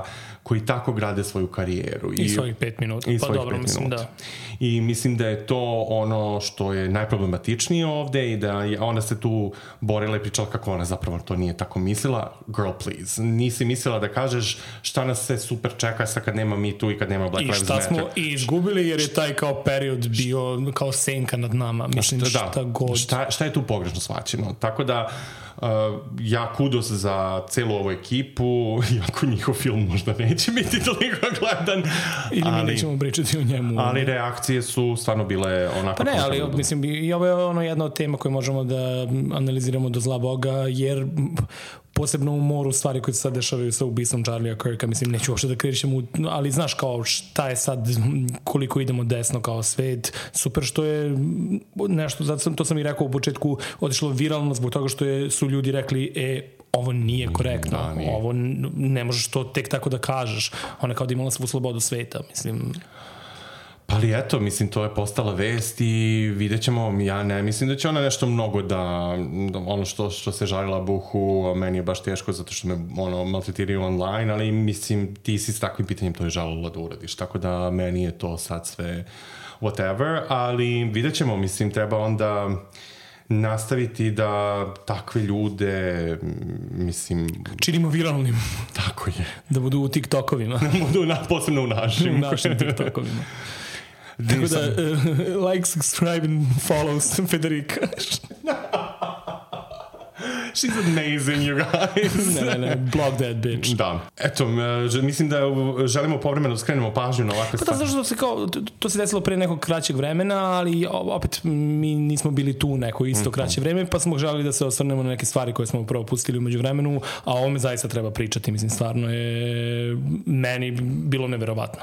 koji tako grade svoju karijeru. I svojih 5 minuta. Pa dobro, mislim da. I mislim da je to ono što je najproblematičnije ovde i da je ona se tu borila i pričala kako ona zapravo to nije tako mislila. Girl, please. Nisi mislila da kažeš šta nas sve super čeka sad kad nema Me Too i kad nema Black Lives Matter. I šta smo izgubili jer je taj kao period bio kao senka nad nama. Mislim, šta god. Šta je tu pogrešno shvaćeno? Tako da ja kudos za celu ovu ekipu, iako njihov film možda neće biti toliko gledan. Ili mi nećemo pričati o njemu. Ali reakcije su stvarno bile onako... Pa ne, ali mislim, i ovo je jedna od tema koje možemo da analiziramo do zla Boga, jer posebno u moru stvari koje se sad dešavaju sa ubistvom Charlie'a Kirka, mislim, neću uopšte da krišem, ali znaš kao šta je sad, koliko idemo desno kao svet, super što je nešto, zato to sam i rekao u početku, otišlo viralno zbog toga što su ljudi rekli, ovo nije korektno, ovo ne možeš to tek tako da kažeš, ona kao da imala svu slobodu sveta, mislim... Pa ali eto, mislim, to je postala vest i vidjet ćemo, ja ne mislim da će ona nešto mnogo da ono što se žalila Buhu, meni je baš teško zato što me maltretiraju online, ali mislim, ti si s takvim pitanjem to je žalila da uradiš, tako da meni je to sad sve whatever, ali vidjet ćemo, mislim, treba onda nastaviti da takve ljude, mislim... činimo viralnim. Tako je. Da budu u TikTokovima. Da budu posebno u našim. U našim TikTokovima. Tako da, like, subscribe and follow Federica. She's amazing, you guys. ne, blog that bitch. Da. Eto, mislim da želimo povremeno da skrenemo pažnju na ovakve stvari. Pa da, zašto to se desilo pre nekog kraćeg vremena, ali opet mi nismo bili tu neko isto kraće vreme, pa smo želeli da se osvrnemo na neke stvari koje smo propustili umeđu vremenu, a o ovome zaista treba pričati, mislim, stvarno je meni bilo neverovatno.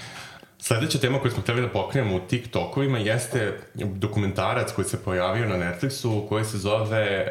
Sledeća tema koju smo hteli da pokrenemo u TikTokovima jeste dokumentarac koji se pojavio na Netflixu koji se zove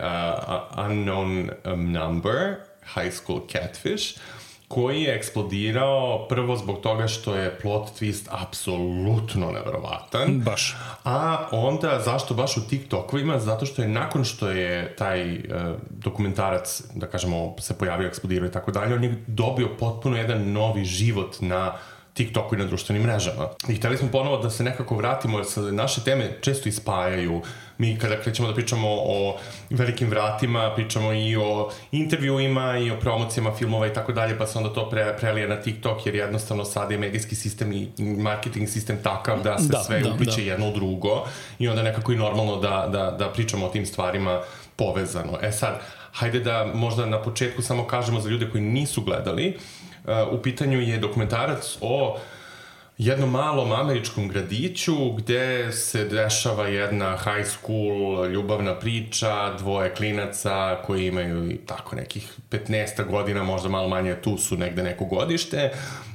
Unknown Number, High School Catfish, koji je eksplodirao prvo zbog toga što je plot twist apsolutno neverovatan. Baš. A onda, zašto baš u TikTokovima? Zato što je nakon što je taj dokumentarac, da kažemo, se pojavio, eksplodirao i tako dalje, on je dobio potpuno jedan novi život na TikToku i na društvenim mrežama. I hteli smo ponovo da se nekako vratimo, jer se naše teme često ispajaju. Mi kada krećemo da pričamo o velikim vratima, pričamo i o intervjuima i o promocijama filmova i tako dalje, pa se onda to prelije na TikTok, jer jednostavno sad je medijski sistem i marketing sistem takav da se sve upliče jedno u drugo i onda nekako i normalno da pričamo o tim stvarima povezano. Sad, hajde da možda na početku samo kažemo za ljude koji nisu gledali. U pitanju je dokumentarac o jednom malom američkom gradiću gde se dešava jedna high school ljubavna priča, dvoje klinaca koji imaju tako nekih 15 godina, možda malo manje, tu su negde neko godište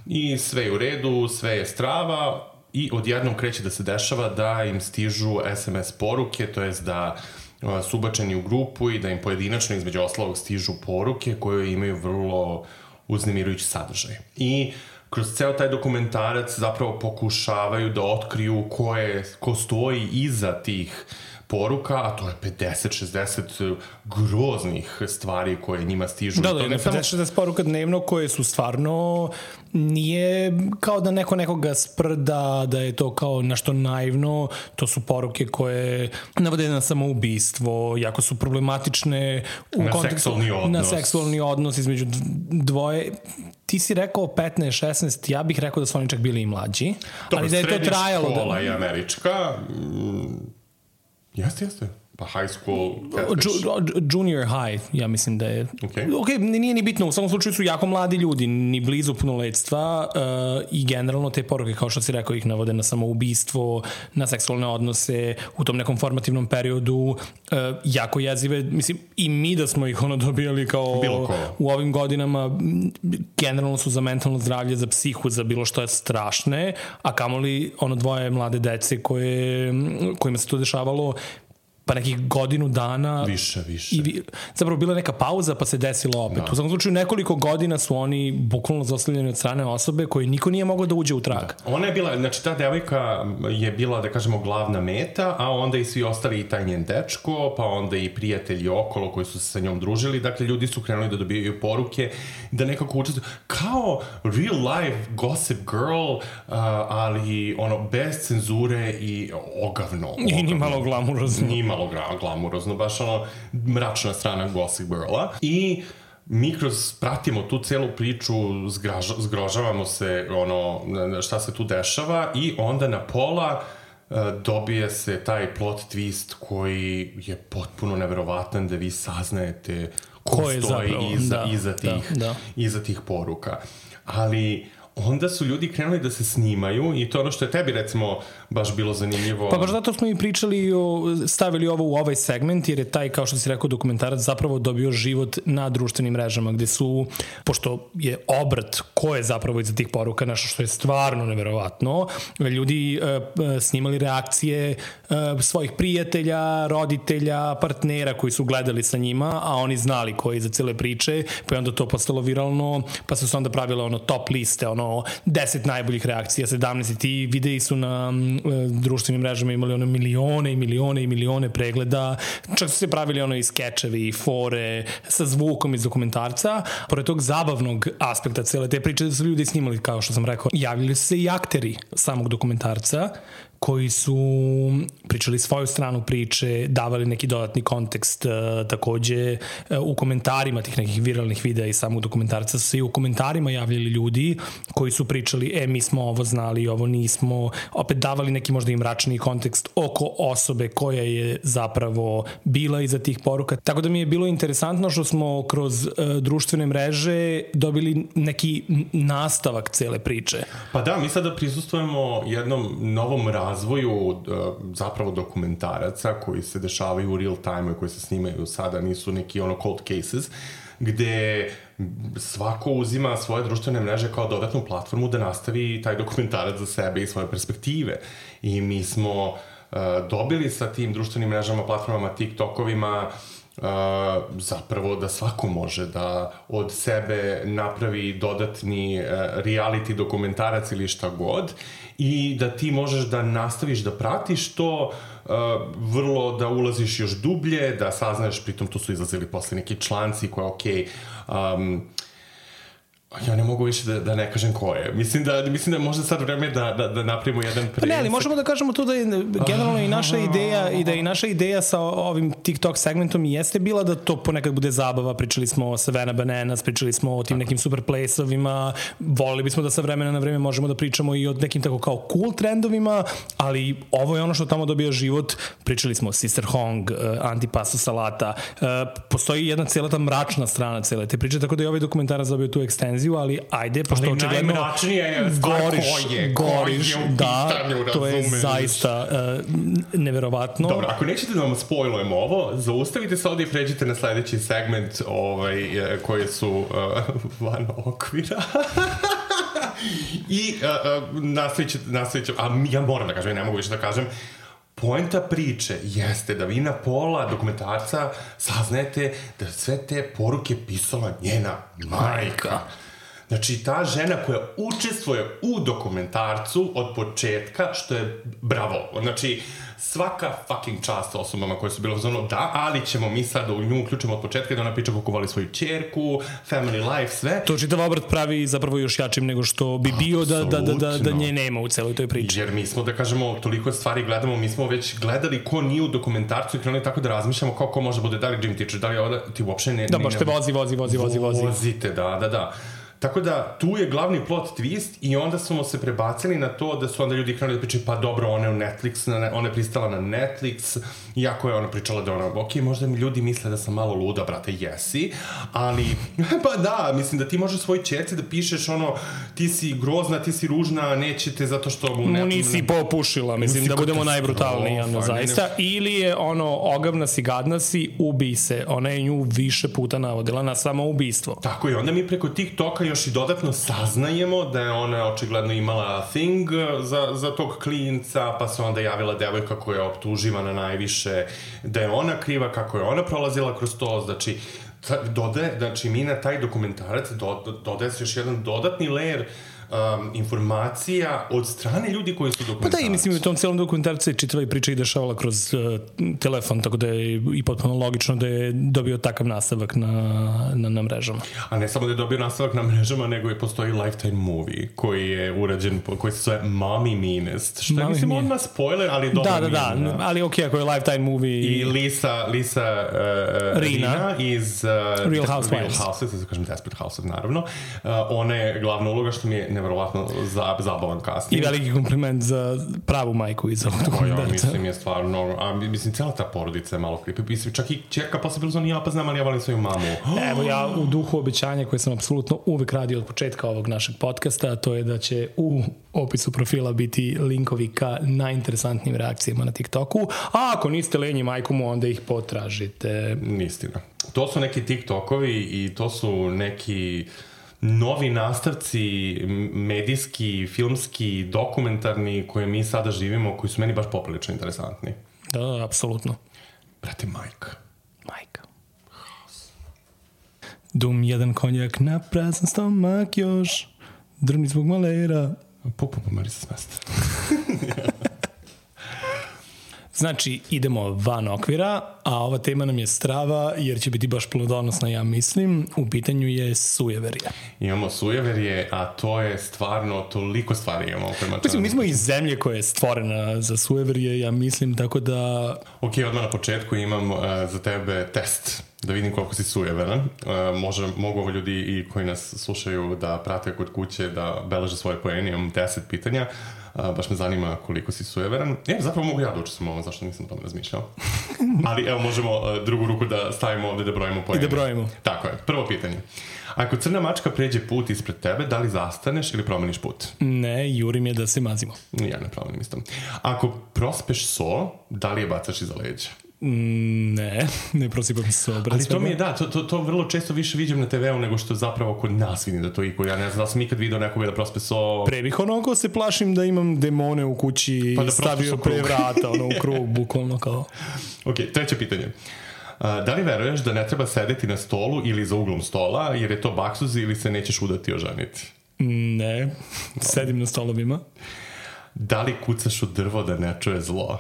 i sve je u redu, sve je strava i odjednom kreće da se dešava da im stižu SMS poruke, to jest da su ubačeni u grupu i da im pojedinačno između ostalog stižu poruke koje imaju vrlo uznemirujući sadržaj. I kroz ceo taj dokumentarac zapravo pokušavaju da otkriju ko stoji iza tih poruka, a to je 50-60 groznih stvari koje njima stižu. Da, je 50-60 poruka dnevno koje su stvarno, nije kao da neko nekoga sprda, da je to kao nešto naivno, to su poruke koje navode na samoubistvo, jako su problematične u kontekstu na seksualni odnos između dvoje. Ti si rekao 15-16, ja bih rekao da su oni čak bili i mlađi, ali da je to trajalo. Srednja škola je američka. Jeste. Pa high school catfish. Junior high, ja mislim da je. Ok, nije ni bitno, u svakom slučaju su jako mladi ljudi, ni blizu punoletstva i generalno te poruke, kao što si rekao, ih navode na samoubistvo, na seksualne odnose, u tom nekom formativnom periodu, jako jezive, mislim, i mi da smo ih dobijali kao u ovim godinama, generalno su za mentalno zdravlje, za psihu, za bilo što je strašne, a kamoli dvoje mlade dece kojima se to dešavalo pa nekih godinu dana. Više. Zapravo bila neka pauza pa se desilo opet. U svakom slučaju nekoliko godina su oni bukvalno zlostavljeni od strane osobe koje niko nije mogao da uđe u trag. Ona je bila, znači ta devojka je bila, da kažemo, glavna meta, a onda i svi ostali, i taj njen dečko, pa onda i prijatelji okolo koji su se sa njom družili. Dakle, ljudi su krenuli da dobijaju poruke, da nekako učestvuju kao real life Gossip Girl, ali ono, bez cenzure i ogavno. I ni malo glamurozno. Ni malo glamurozno, baš ono mračna strana Gossip Girla. I mi pratimo tu celu priču, zgrožavamo se ono šta se tu dešava i onda na pola dobije se taj plot twist koji je potpuno neverovatan, da vi saznajete ko stoji iza tih poruka. Ali onda su ljudi krenuli da se snimaju i to ono što je tebi recimo baš bilo zanimljivo. Pa baš zato smo i pričali, stavili ovo u ovaj segment, jer je taj, kao što si rekao, dokumentarac zapravo dobio život na društvenim mrežama, gde su, pošto je obrt ko je zapravo iza tih poruka, nešto što je stvarno neverovatno, ljudi snimali reakcije svojih prijatelja, roditelja, partnera koji su gledali sa njima, a oni znali ko je iza cele priče, pa je onda to postalo viralno, pa su se onda pravile ono top liste, ono 10 najboljih reakcija, 17, i ti videi su na društvenim mrežama imali ono milione pregleda, čak su se pravili ono i skečevi i fore sa zvukom iz dokumentarca. Pored tog zabavnog aspekta cele te priče da su ljudi snimali, kao što sam rekao, javljali su se i akteri samog dokumentarca koji su pričali svoju stranu priče, davali neki dodatni kontekst. Takođe, u komentarima tih nekih viralnih videa i samog dokumentarca su se i u komentarima javljali ljudi koji su pričali, mi smo ovo znali, ovo nismo, opet davali neki možda i mračniji kontekst oko osobe koja je zapravo bila iza tih poruka. Tako da mi je bilo interesantno što smo kroz društvene mreže dobili neki nastavak cele priče. Pa da, mi sada prisustujemo jednom novom razvoju zapravo dokumentaraca koji se dešavaju u real time, koji se snimaju sada, nisu neki ono cold cases, gde svako uzima svoje društvene mreže kao dodatnu platformu da nastavi taj dokumentarac za sebe i svoje perspektive. I mi smo dobili sa tim društvenim mrežama, platformama, TikTokovima, zapravo da svako može da od sebe napravi dodatni reality dokumentarac ili šta god, i da ti možeš da nastaviš da pratiš to, vrlo da ulaziš još dublje, da saznaješ, pritom tu su izlazili posle neki članci koje ja ne mogu više da ne kažem ko je. Mislim da možda sad vreme da napravimo jedan presek. Pa ne, ali možemo da kažemo tu da je generalno i naša ideja, i da je naša ideja sa ovim TikTok segmentom jeste bila da to ponekad bude zabava. Pričali smo o Savannah Bananas, pričali smo o tim nekim super place-ovima, volili bismo da sa vremena na vreme možemo da pričamo i o nekim tako kao cool trendovima, ali ovo je ono što tamo dobija život. Pričali smo o Sister Hong, Antipasto Salata, postoji jedna cijela ta mračna strana cele te priče, tako da je ovaj dokumentarac dobio tu ekstenziju, ali ajde, pošto očigledno goriš, da, to je zaista neverovatno. Dobro, ako nećete da vam spojlujemo ovo, zaustavite se ovdje i pređite na sledeći segment koji su van okvira. I nastavit ću, a ja moram da kažem, ja ne mogu više da kažem, poenta priče jeste da vi na pola dokumentarca saznajete da sve te poruke pisala njena majka. Znači, ta žena koja učestvuje u dokumentarcu od početka, što je bravo. Znači, svaka fucking čast osobama koje su bile u zonu, da, ali ćemo mi sad u nju uključimo od početka da ona priča kako voli svoju ćerku, family life, sve. To čitav obrat pravi zapravo još jačim nego što bi bio da nje nema u celoj toj priči. Jer mi smo, da kažemo, toliko stvari gledamo, mi smo već gledali ko nije u dokumentarcu i krenuli tako da razmišljamo kao ko može bude, da li gym teacher, da li ovdje, ti uopšte ne... Da, baš te vozi. Vozite, da. Tako da, tu je glavni plot twist i onda smo se prebacili na to da su onda ljudi krenuli da pričaju, pa dobro, ona je u Netflix, ona je pristala na Netflix, iako je ona pričala da ona, ok, možda mi ljudi misle da sam malo luda, brate, jesi, ali, pa da, mislim da ti možeš svoj ćerci da pišeš ono, ti si grozna, ti si ružna, nećete zato što mu ne... Nisi popušila, mislim da budemo najbrutalniji, zaista, ili je ono, ogavna si, gadna si, ubij se, ona je nju više puta navodila na samoubistvo. Tako je, onda mi preko TikToka još i dodatno saznajemo da je ona očigledno imala thing za tog klinca, pa se onda javila devojka koja je optuživana najviše, da je ona kriva, kako je ona prolazila kroz to, znači mi na taj dokumentarac dodaje se još jedan dodatni layer informacija od strane ljudi koji su dokumentarci. Pa da, i mislim u tom celom dokumentarcu se čitava i priča i dešavala kroz telefon, tako da je i potpuno logično da je dobio takav nastavak na mrežama. A ne samo da je dobio nastavak na mrežama, nego i postoji Lifetime movie koji je urađen, koji se zove Mommy Meanest. Što je, mislim, odmah spoiler, ali dobro. Da, ali okej, ako je Lifetime movie... I Lisa Rina iz Real Housewives, da kažem Desperate Housewives, naravno. Ona je glavna uloga, što mi je neverovatno zabavan casting. I veliki kompliment za pravu majku iz ovog dokumentarca. Ja mislim je stvarno, mislim, cijela ta porodica je malo creepy. Mislim, čak i čerka posle Bilzoni, ja pa znam, ali ja volim svoju mamu. Evo, ja u duhu obećanja koje sam apsolutno uvek radio od početka ovog našeg podcasta, to je da će u opisu profila biti linkovi ka najinteresantnijim reakcijama na TikToku, a ako niste lenji majku mu, onda ih potražite. Istina. To su neki TikTokovi i to su neki novi nastavci medijski, filmski, dokumentarni koje mi sada živimo, koji su meni baš poprilično interesantni. Da, apsolutno. Brate, Mike. Dum jedan konjak na prazan stomak još, drni zbog malera. Pomeri se s mesta. Znači, idemo van okvira, a ova tema nam je strava, jer će biti baš plodonosna, ja mislim. U pitanju je sujeverje. Imamo sujeverje, a to je stvarno, toliko stvari imamo. Mislim, mi smo iz zemlje koja je stvorena za sujeverje, ja mislim, tako da... Ok, odmah na početku imam za tebe test, da vidim koliko si sujeveran. Mogu ovo ljudi i koji nas slušaju da prate kod kuće, da beleže svoje poene. Imam 10 pitanja. Baš me zanima koliko si sujeveran. Zapravo mogu ja da učestvam ovo, zašto nisam o tome razmišljao. Ali evo, možemo drugu ruku da stavimo ovde da brojimo poene. I da brojimo. Tako je. Prvo pitanje. Ako crna mačka pređe put ispred tebe, da li zastaneš ili promeniš put? Ne, jurim je da se mazimo. Ja ne promenim isto. Ako prospeš so, da li je bacaš iza leđa? Ne prosipam se obraz. Ali to mi je, da, to vrlo često više vidim na TV-u nego što zapravo kod nas vidim da to iko. Ja ne znam da sam ikad video nekoga da prospe so... Pre bih onako se plašim da imam demone u kući pa da stavio pre vrata, u krug, bukvalno kao... Ok, treće pitanje. Da li veruješ da ne treba sedeti na stolu ili za uglom stola, jer je to baksuz ili se nećeš udati oženiti? Ne, sedim na stolovima. Da li kucaš u drvo da ne čuje zlo?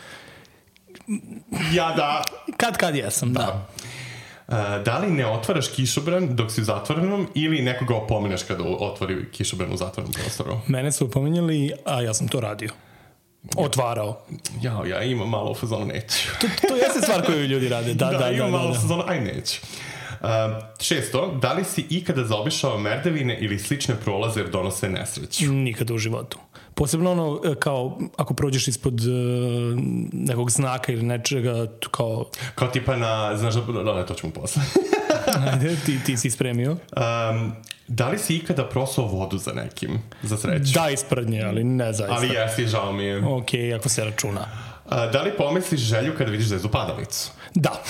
Ja da. Kad jesam, da. Da li ne otvaraš kišobran dok si u zatvorenom ili nekoga opomeneš kada otvori kišobran u zatvorenom prostoru? Mene su opomenjali, a ja sam to radio. Otvarao. Ja imam malo u fazonu neću. To jeste stvar koju ljudi rade. Da, imam malo u fazonu, aj neću. 6. Da li si ikada zaobišao merdevine ili slične prolaze jer donose nesreću? Nikada u životu. Posebno ono, kao, ako prođeš ispod nekog znaka ili nečega, kao... Kao tipa na, znaš da, to ćemo posle. Ajde, ti si spremio. Da li si ikada prosao vodu za nekim, za sreću? Da, isprednje, ali ne zaista. Ali jesi, žao mi je. Ok, ako se računa. Da li pomisliš želju kada vidiš zvezdu padalicu? Da.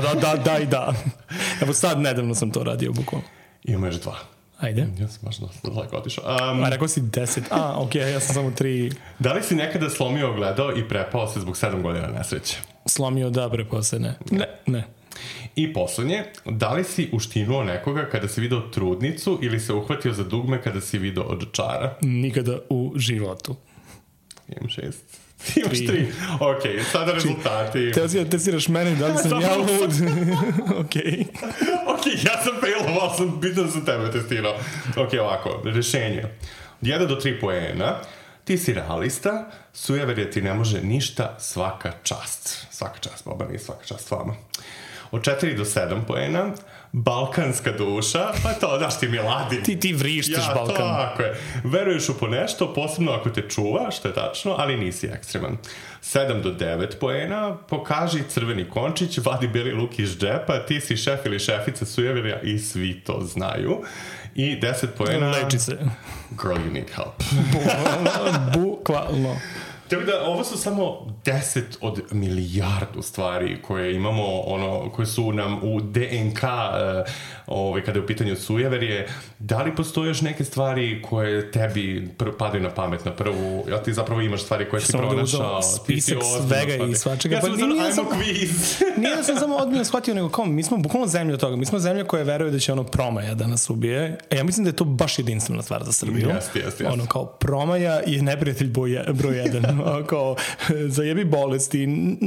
Evo sad, nedavno sam to radio, bukvalno. Imamo još 2. Ajde. Ja sam baš dosta daleko otišao. Rekao si 10. Ok, ja sam samo 3. Da li si nekada slomio ogledao i prepao se zbog 7 godina nesreće? Slomio, da, prepao se, ne. I poslednje, da li si uštinuo nekoga kada si video trudnicu ili se uhvatio za dugme kada si video odčara? Nikada u životu. Imam 6. Imaš 3. Ok, sada rezultati. Testiraš mene, da li sam ja lud? Ok, ja sam failovao, sam bitan za tebe testirao. Ok, ovako, rešenje. 1 do 3 poena. Ti si realista, sujeverje ti ne može ništa, svaka čast. Svaka čast, Bobani, svaka čast vama. Od 4 do 7 poena, balkanska duša, pa to, daš ti Miladin. Ti vrištiš Balkan. Ja, tako je. Veruješ u ponešto, posebno ako te čuva, što je tačno, ali nisi ekstreman. 7 do 9 poena, pokaži crveni končić, vadi beli luk iz džepa, ti si šef ili šefica sujeverja i svi to znaju. I 10 poena... Leči se. Girl, you need help. Bukvalno. Tako da, ovo su samo 10 od milijardu stvari koje imamo, koje su nam u DNK, kada je u pitanju sujeverje. Da li postoje još neke stvari koje tebi padaju na pamet na prvu? Ja ti zapravo imaš stvari koje si pronašao. Spisak svega i svačega. Ja sam ajmo kviz. Nije da sam samo odmjeno shvatio, nego kao, mi smo bukvalno zemlja od toga. Mi smo zemlja koja veruje da će promaja da nas ubije. Ja mislim da je to baš jedinstvena stvar za Srbiju. Jeste. Kao, promaja je neprijatelj broj jedan. Kao, zajebi bolesti,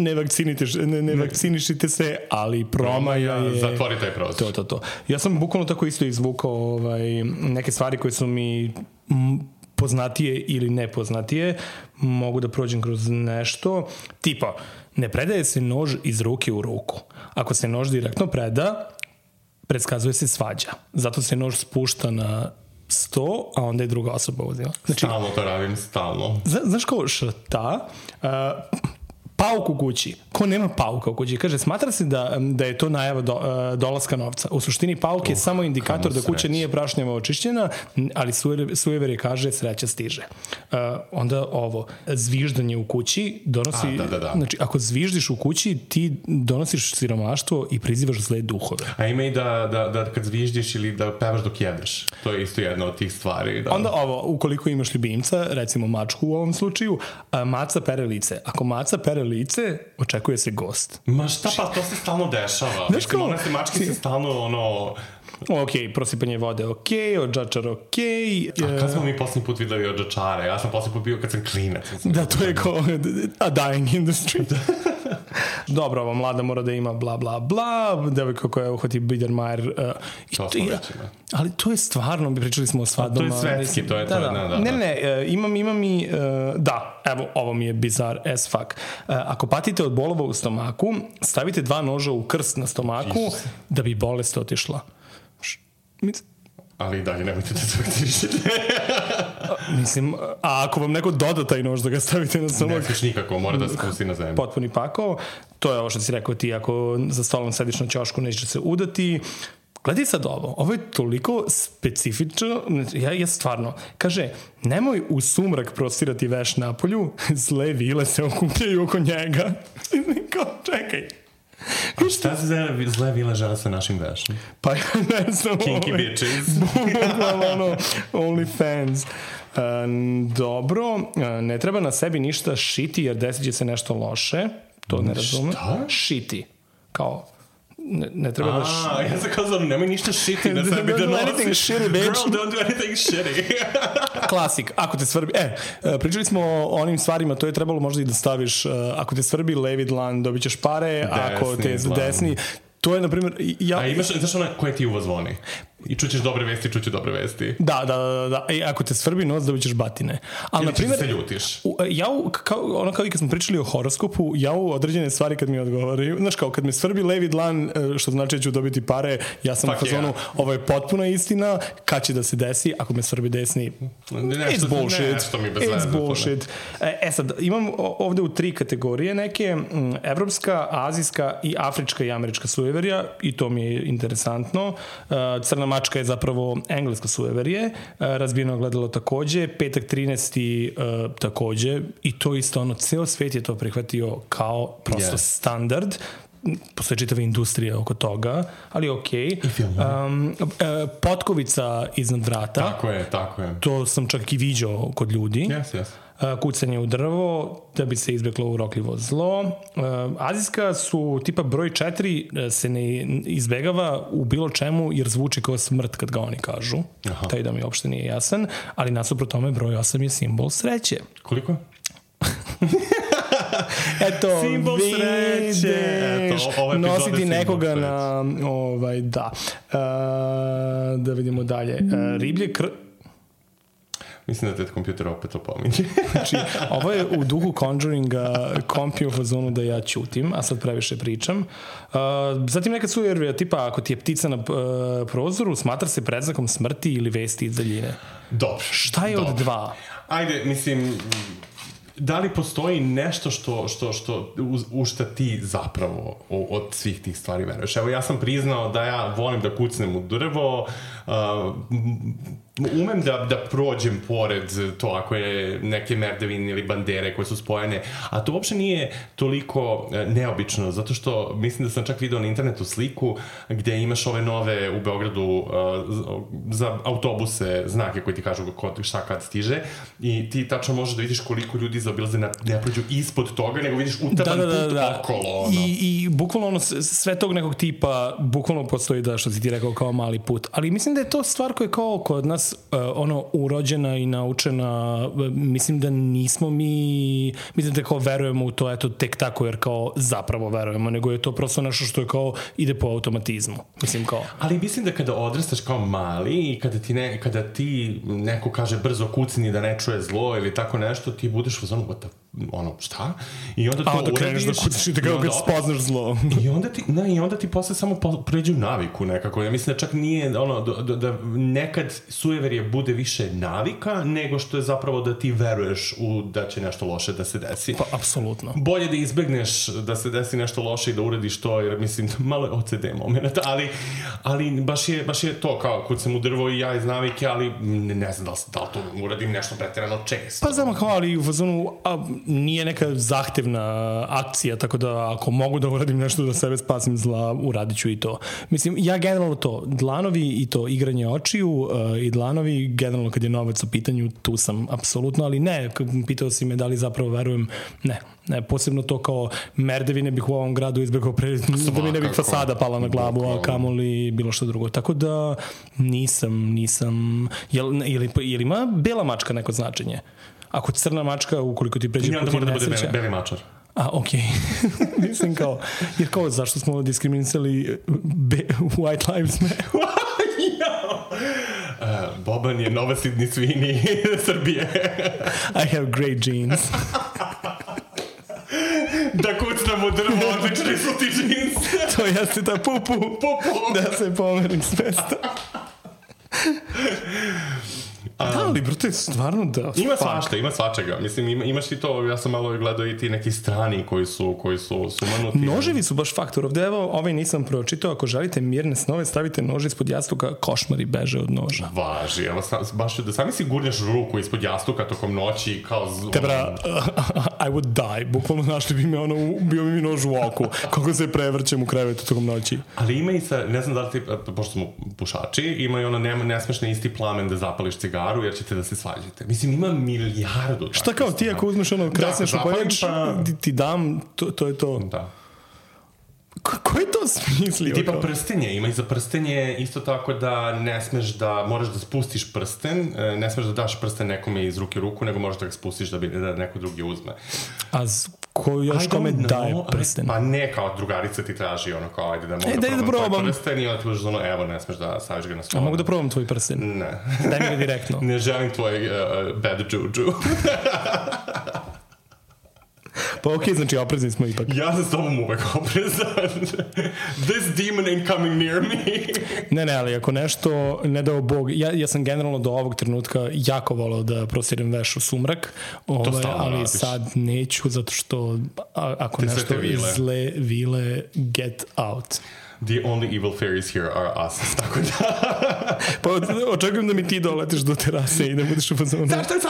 ne vakcinišite se, ali promaja je... Zatvori taj prozor. To. Ja sam bukvalno tako isto izvukao neke stvari koje su mi poznatije ili nepoznatije. Mogu da prođem kroz nešto. Tipa, ne predaje se nož iz ruke u ruku. Ako se nož direktno preda, predskazuje se svađa. Zato se nož spušta na sto, a onda je druga osoba uzima. Znači, stalno to radim, stalno. Znaš kao šta? Pauk u kući. Ko nema pauka u kući? Kaže, smatra se da je to najava dolaska novca. U suštini pauk je samo indikator da kuća nije prašnjava očišćena, ali sujeverje kaže sreća stiže. Onda ovo, zviždanje u kući donosi... Da. Znači, ako zviždiš u kući, ti donosiš siromaštvo i prizivaš zle duhove. A ima i da kad zviždiš ili da pevaš dok jedeš. To je isto jedna od tih stvari. Da. Onda ovo, ukoliko imaš ljubimca, recimo mačku u ovom slučaju, maca pere lice. Ako maca pere lice, očekuje se gost. Ma šta pa, to se stalno dešava. Mislim, one se mačke se stalno Ok, prosipanje vode ok, odžačar ok. A kad smo mi posljednji put videli odžačare? Ja sam posljednji put bio kad sam klinac. Da, to je kao a dying industry. Dobro, ova mlada mora da ima bla bla bla, devojka koja uhvati Biedermeier. Ali to je stvarno, pričali smo o svadbama. To je svetski, to je. Ne, imam i... Da, evo, ovo mi je bizar as fuck. Ako patite od bolova u stomaku, stavite 2 noža u krst na stomaku da bi bolest otišla. Ali dalje nemojte da se vakcinišete. Mislim, a ako vam neko doda taj nož da ga stavite na stomak... Ne smiješ nikako, mora da se pusti na zemlju. Potpuni pakao. To je ovo što si rekao ti, ako za stolom sediš na ćošku, neće se udati. Gledaj sad ovo je toliko specifično, ja stvarno, kaže, nemoj u sumrak prostirati veš napolju, zle vile se okupljaju oko njega. Kao, čekaj. A šta se zle vile žele sa našim vešom? Pa ja ne znam. Kinky bitches. Only fans. Dobro, ne treba na sebi ništa šiti jer desit će se nešto loše. To ne razumem. Šta? Šiti. Kao, ne treba da... Ja sam kao znam, nemoj ništa šiti na sebi da nosiš. Anything shitty, bitch. Girl, don't do anything shitty. Klasik, ako te svrbi... pričali smo o onim stvarima, to je trebalo možda i da staviš, ako te svrbi levi dlan, dobit ćeš pare, ako te desni... To je, na primjer... A imaš, znaš ona koje ti uvo zvoni? I čućeš dobre vesti, čuću dobre vesti. Da. I ako te svrbi noc, dobit ćeš batine. Ili ćeš se ljutiš. Kao i kad smo pričali o horoskopu, ja u određene stvari kad mi odgovaraju, znaš kao, kad me svrbi levi dlan, što znači da ću dobiti pare, ja sam u fazonu, ovo je potpuna istina, kad će da se desi, ako me svrbi desni, it's bullshit. Sad, imam ovde u 3 kategorije neke, evropska, azijska i afrička i američka sujeverja, i to mi je interesantno. Crna mačka je zapravo englesko sujeverje, razbijeno gledalo takođe, petak 13. Takođe, i to isto ceo svet je to prihvatio kao prosto standard. Postoje čitave industrije oko toga, ali okej. Potkovica iznad vrata. Tako je. To sam čak i viđao kod ljudi. Yes. Kucanje u drvo da bi se izbjeglo urokljivo zlo. Azijska su tipa broj 4 se ne izbjegava u bilo čemu jer zvuči kao smrt kad ga oni kažu. Aha. Taj da mi uopšte nije jasan, ali nasuprot tome broj 8 je simbol sreće. Koliko? Eto, simbol sreće. Nositi nekoga na da. Da vidimo dalje. Riblje Mislim da te kompjuter opet opominje. Znači, ovo je u duhu Conjuringa kompi u fazonu da ja ćutim, a sad previše pričam. Zatim neka sujeverja, tipa ako ti je ptica na prozoru, smatra se predznakom smrti ili vesti iz daljine. Dobro. Šta je od 2? Ajde, mislim... Da li postoji nešto u šta ti zapravo od svih tih stvari veruješ? Evo, ja sam priznao da ja volim da kucnem u drvo, umem da prođem pored to ako je neke merdevine ili bandere koje su spojene, a to uopšte nije toliko neobično, zato što mislim da sam čak video na internetu sliku gde imaš ove nove u Beogradu za autobuse znake koji ti kažu šta kad stiže i ti tačno možeš da vidiš koliko ljudi zaobilaze ne prođu ispod toga, nego vidiš utaban put okolo. Ono. I bukvalno ono, sve tog nekog tipa bukvalno postoji da što si ti rekao kao mali put, ali mislim da je to stvar koja je kao kod nas ono urođena i naučena, mislim da nismo mislim da kao verujemo u to eto tek tako jer kao zapravo verujemo, nego je to prosto nešto što je kao ide po automatizmu, mislim kao. Ali mislim da kada odrastaš kao mali i kada ti neko kaže brzo kucni da ne čuje zlo ili tako nešto, ti budeš u zonu šta? I onda to uradiš. A onda kreneš da kuciš i da ga opet spoznaš zlo. I onda ti posle samo pređe u naviku nekako. Ja mislim da čak nije da nekad sujeverje bude više navika nego što je zapravo da ti veruješ da će nešto loše da se desi. Pa, apsolutno. Bolje da izbegneš da se desi nešto loše i da uradiš to, jer mislim, malo je OCD moment, ali baš je to kao kucam u drvo i ja iz navike, ali ne znam da li to uradim nešto preterano često. Pa znamo kao, ali u fazonu nije neka zahtevna akcija, tako da ako mogu da uradim nešto da sebe spasim zla, uradit ću i to. Mislim, ja generalno to, dlanovi i to igranje očiju i dlanovi, generalno kad je novac u pitanju, tu sam apsolutno, ali ne, pitao si me da li zapravo verujem, ne, posebno to kao merdevine bih u ovom gradu izbjegao da mi ne bih fasada pala na glavu, a kamoli bilo što drugo. Tako da nisam, ili ima bela mačka neko značenje? Ako crna mačka, ukoliko ti pređe put nesreća... da bude beli mačar. A, okej. Mislim kao, jer kao zašto smo diskriminisali White Lives Matter? Boban je nova Sidney Sweeney Srbije. I have great genes. Da kucnam u drvo, odlični su ti jeans. To jeste ta pupu. Da se pomerim s mesta. Ali, brate, stvarno da... Ima svačega. Mislim, imaš i to, ja sam malo gledao i ti neki strani koji su sumanuti. Noževi su baš faktor. Ovde, evo, ovaj nisam pročitao. Ako želite mirne snove, stavite nože ispod jastuka, košmari beže od noža. Važi. Evo, baš da sami si gurnjaš ruku ispod jastuka tokom noći kao... Tebra, I would die. Bukvalno našli bi me bio bi mi nož u oku. Kako se prevrćem u krevetu tokom noći. Ali ima i ne znam da li ti, pošto smo pušači, ima i ne smeš na isti plamen da zapališ cigaru, jer ćete da se svađate. Mislim, ima milijardu. Šta kao ti ako uzmeš kresneš u poljač, ti dam, to je to. Da. Ko je to smislio? Tipa prstenje, ima i za prstenje isto tako da ne smeš da, moraš da spustiš prsten, ne smeš da daš prsten nekome iz ruke u ruku, nego možeš da ga spustiš da neko drugi uzme. A ko još kome daje prsten? Pa ne, kao drugarica ti traži kao, ajde da mogu da probam tvoj prsten i onda ti možeš evo, ne smeš da staviš ga na stol. A mogu da probam tvoj prsten? Ne. Daj mi ga direktno. Ne želim tvoj bad juju. Pa okej, znači oprezni smo ipak. Ja sam s tobom uvek oprezan. This demon ain't coming near me. Ne, ali ako nešto, ne dao Bog, ja sam generalno do ovog trenutka jako volao da prosirim veš u sumrak, ali sad neću, zato što ako nešto zle vile, get out. The only evil fairies here are us. Tako da... Pa očekujem da mi ti doletiš do terase i da budeš u fazonu. Zašto je sad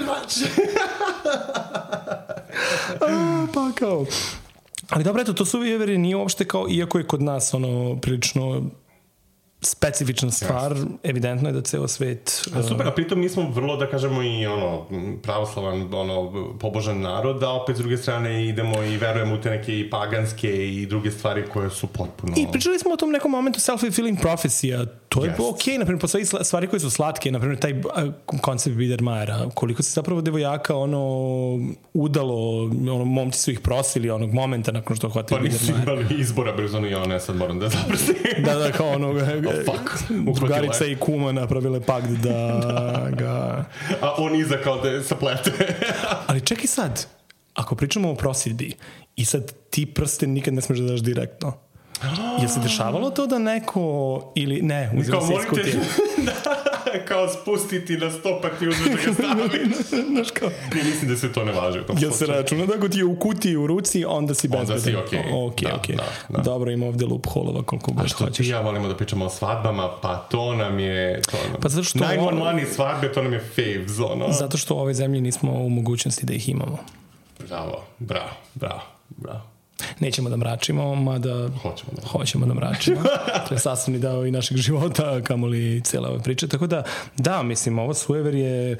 pa kao... Ali dobro, eto, to su vjeveri nije uopšte kao, iako je kod nas prilično specifična stvar, evidentno je da ceo svet... Super, a pritom mi smo vrlo, da kažemo, i pravoslavan, pobožan narod, a opet s druge strane idemo i verujemo u te neke i paganske i druge stvari koje su potpuno... I pričali smo o tom nekom momentu self-fulfilling prophecy, to je okej, naprimjer, postoji stvari koje su slatke, naprimjer, taj koncept Biedermajera, koliko se zapravo devojaka udalo, momci su ih prosili onog momenta nakon što hvatili Biedermajer. Pa nisu imali izbora brzo, ja ne sad moram da zaprsim. Da, kao drugarica i kuma napravile pakt da ga... A on iza kao da se plete. Ali čekaj sad, ako pričamo o prosjedbi i sad ti prsten nikad ne smeš da daš direktno, je se dešavalo to da neko ili ne, uzeo se iz kutije? kao spustiti na sto pa ti uzmeš da ga staviš. Znaš kao... I mislim da se to ne važi u tom Jel se računa da ako ti je u kutiji u ruci, onda si bezbedan? Onda si okej. Okej. Da. Dobro, ima ovde loopholova koliko god što hoćeš. ti ja volimo da pričamo o svadbama, pa to nam je... Pa zato što... 911 i svadbe, to nam je faves, ono. Zato što u ovoj zemlji nismo u mogućnosti da ih imamo. Bravo. Nećemo da mračimo, mada hoćemo da mračimo. To je sastavni deo i našeg života, kamoli cijela ova priča. Tako da, mislim, ovo sujeverje...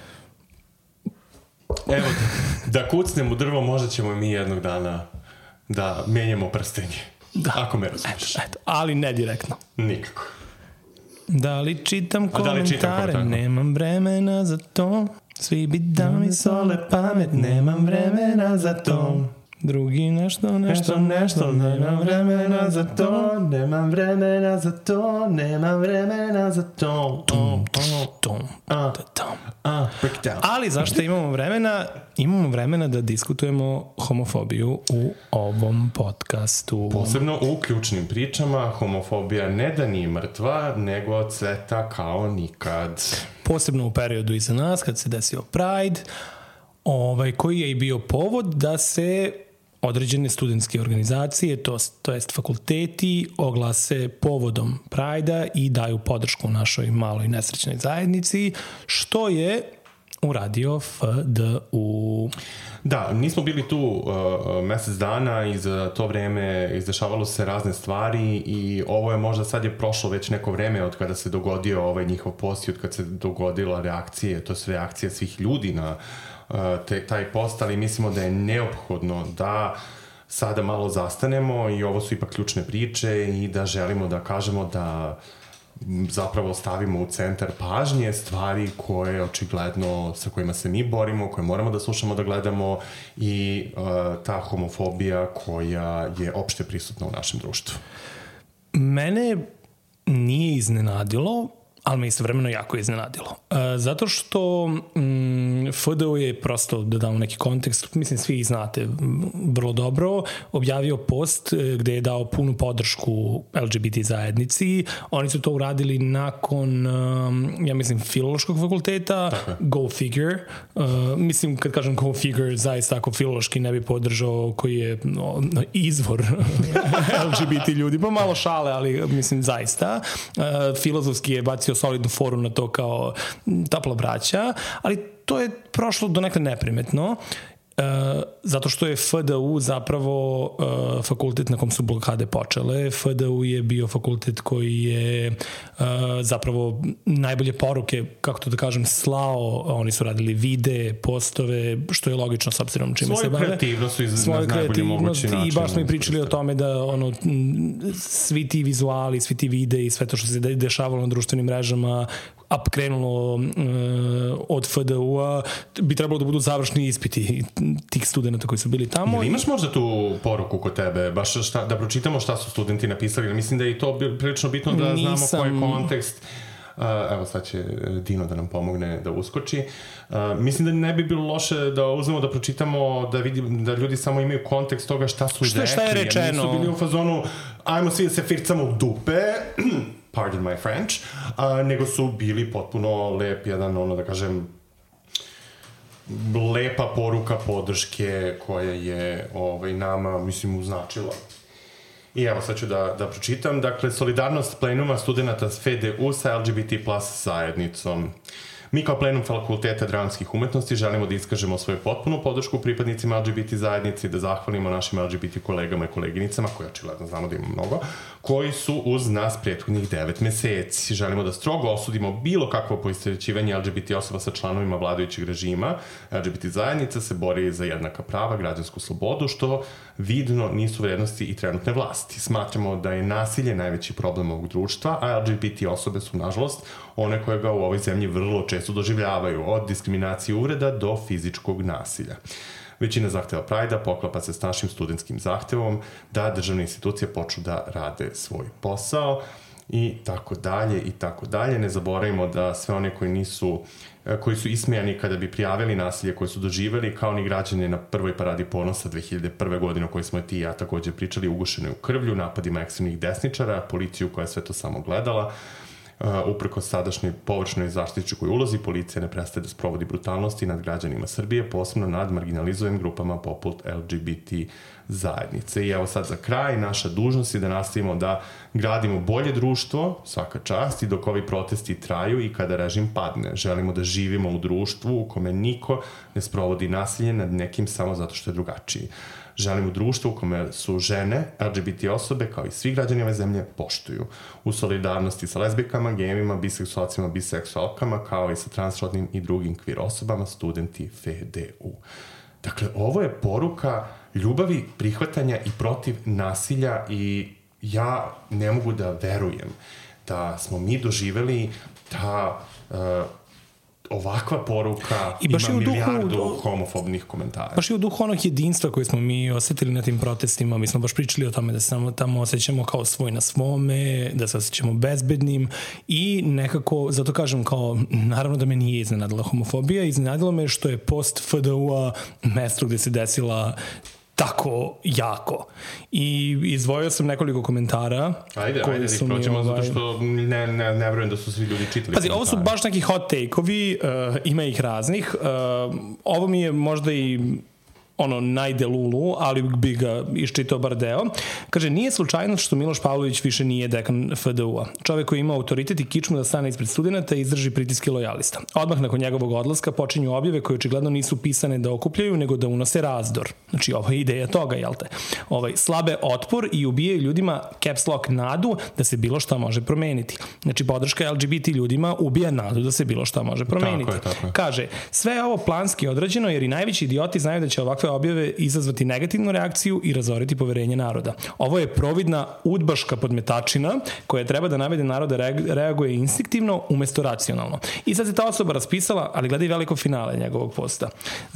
Evo, da kucnem u drvo, možda ćemo mi jednog dana da menjamo prstenje. Da. Ako me razumiješ. Eto, ali ne direktno. Nikako. Da li čitam komentare? Nemam vremena za to. Svi bi da mi sole pamet. Nemam vremena za to. Drugi nešto, nemam vremena za to, nemam vremena za to, nemam vremena za to. Ali zašto imamo vremena? Imamo vremena da diskutujemo homofobiju u ovom podcastu. Posebno u ključnim pričama, homofobija ne da nije mrtva, nego cveta kao nikad. Posebno u periodu iza nas, kad se desio Pride, koji je i bio povod da se određene studentske organizacije, to jest fakulteti, oglase povodom Prajda i daju podršku našoj maloj nesrećnoj zajednici, što je uradio FDU. Da, nismo bili tu mesec dana i za to vreme izdešavalo se razne stvari i ovo je možda sad je prošlo već neko vreme od kada se dogodio ovaj njihov post i od kada se dogodila reakcije, to je reakcija svih ljudi na taj post, ali mislimo da je neophodno da sada malo zastanemo i ovo su ipak ključne priče i da želimo da kažemo da zapravo stavimo u centar pažnje stvari koje očigledno sa kojima se mi borimo, koje moramo da slušamo, da gledamo i ta homofobija koja je opšte prisutna u našem društvu. Mene nije iznenadilo, ali me istovremeno jako iznenadilo. Zato što FDU je prosto, da damo neki kontekst, mislim svi znate vrlo dobro, objavio post gde je dao punu podršku LGBT zajednici. Oni su to uradili nakon, ja mislim, filološkog fakulteta. Go figure. Mislim, kad kažem go figure, zaista ako filološki ne bi podržao koji je izvor LGBT ljudi. Pa malo šale, ali mislim zaista. Filozofski je bacio solidnu foru na to kao topla braća, ali to je prošlo do nekada neprimetno, zato što je FDU zapravo fakultet na kom su blokade počele. FDU je bio fakultet koji je zapravo najbolje poruke, kako to da kažem, slao. Oni su radili videe, postove, što je logično s obzirom čime se bave. Svoju kreativnost i baš smo i pričali o tome da svi ti vizuali, svi ti videi i sve to što se dešavalo na društvenim mrežama krenulo od FDU-a, bi trebalo da budu završni ispiti tih studenta koji su bili tamo. Ili imaš možda tu poruku kod tebe, baš da pročitamo šta su studenti napisali? Mislim da je i to prilično bitno da znamo koji je kontekst. Evo sad će Dino da nam pomogne da uskoči. Mislim da ne bi bilo loše da uzmemo da pročitamo, da vidim da ljudi samo imaju kontekst toga šta su rekli. Šta je rečeno? Nisu bili u fazonu, ajmo svi da se fircamo u dupe, pardon my French, nego su bili potpuno lep jedan, da kažem, lepa poruka podrške koja je nama, mislim, uznačila. I evo, sad ću da pročitam. Dakle, solidarnost plenuma studenta FDU sa LGBT plus zajednicom. Mi kao plenum fakulteta dramskih umetnosti želimo da iskažemo svoju potpunu podršku pripadnicima LGBT zajednici, da zahvalimo našim LGBT kolegama i koleginicama, koje očigledno znamo da ima mnogo, koji su uz nas prethodnih 9 meseci. Želimo da strogo osudimo bilo kakvo poistovećivanje LGBT osoba sa članovima vladajućeg režima. LGBT zajednica se bori za jednaka prava, građansku slobodu, što vidno nisu vrednosti i trenutne vlasti. Smatramo da je nasilje najveći problem ovog društva, a LGBT osobe su, nažalost, one koje ga u ovoj zemlji vrlo često doživljavaju, od diskriminacije uvreda do fizičkog nasilja. Većina zahteva Prajda poklapa se s našim studentskim zahtevom da državne institucije počnu da rade svoj posao i tako dalje i tako dalje. Ne zaboravimo da sve one koji su ismejani kada bi prijavili nasilje koje su doživeli, kao ni građane na prvoj paradi ponosa 2001. godine o kojoj smo ti i ja također pričali, ugušene u krvlju, napadima ekstremnih desničara, policiju koja je sve to samo gledala. Upreko sadašnjoj površnoj zaštićukoj ulozi, policija ne prestaje da sprovodi brutalnosti nad građanima Srbije, posebno nad marginalizovanim grupama poput LGBT zajednice. I evo sad za kraj, naša dužnost je da nastavimo da gradimo bolje društvo, svaka čast, i dok ovi protesti traju i kada režim padne. Želimo da živimo u društvu u kome niko ne sprovodi nasilje nad nekim samo zato što je drugačiji. Želimo društvo u kome su žene, LGBT osobe, kao i svi građani ove zemlje, poštuju. U solidarnosti sa lezbijkama, gejevima, biseksualcima, biseksualkama, kao i sa transrodnim i drugim queer osobama, studenti FDU. Dakle, ovo je poruka ljubavi, prihvatanja i protiv nasilja i ja ne mogu da verujem da smo mi doživeli da ovakva poruka ima milijardu homofobnih komentara. Baš i u duhu onog jedinstva koje smo mi osetili na tim protestima, mi smo baš pričali o tome da se samo tamo osjećamo kao svoj na svome, da se osjećamo bezbednim i nekako, zato kažem kao, naravno da me nije iznenadila homofobija, iznenadilo me što je post FDU-a mesto gde se desila tako jako. I izdvojio sam nekoliko komentara. Ajde da ih proćemo, zato što ne verujem da su svi ljudi čitali komentare. Ovo su baš neki hot take-ovi, ima ih raznih. Ovo mi je možda i najdelulu, ali bi ga iščitao bar deo. Kaže, nije slučajno što Miloš Pavlović više nije dekan FDU-a. Čovek koji ima autoritet i kičmu da stane ispred studenta i izdrži pritiske lojalista. Odmah nakon njegovog odlaska počinju objave koje očigledno nisu pisane da okupljaju, nego da unose razdor. Znači, ovo je ideja toga, jel te? Slabe otpor i ubijaju ljudima caps lock nadu da se bilo šta može promeniti. Znači, podrška LGBT ljudima ubija nadu da se bilo šta može promeniti. Tako je. Kaže, sve je ovo planski odrađeno jer i najveći idioti znaju da će ovakve objave izazvati negativnu reakciju i razoriti poverenje naroda. Ovo je providna udbaška podmetačina koja treba da navede naroda reaguje instinktivno umesto racionalno. I sad se ta osoba raspisala, ali gledaj veliko finale njegovog posta.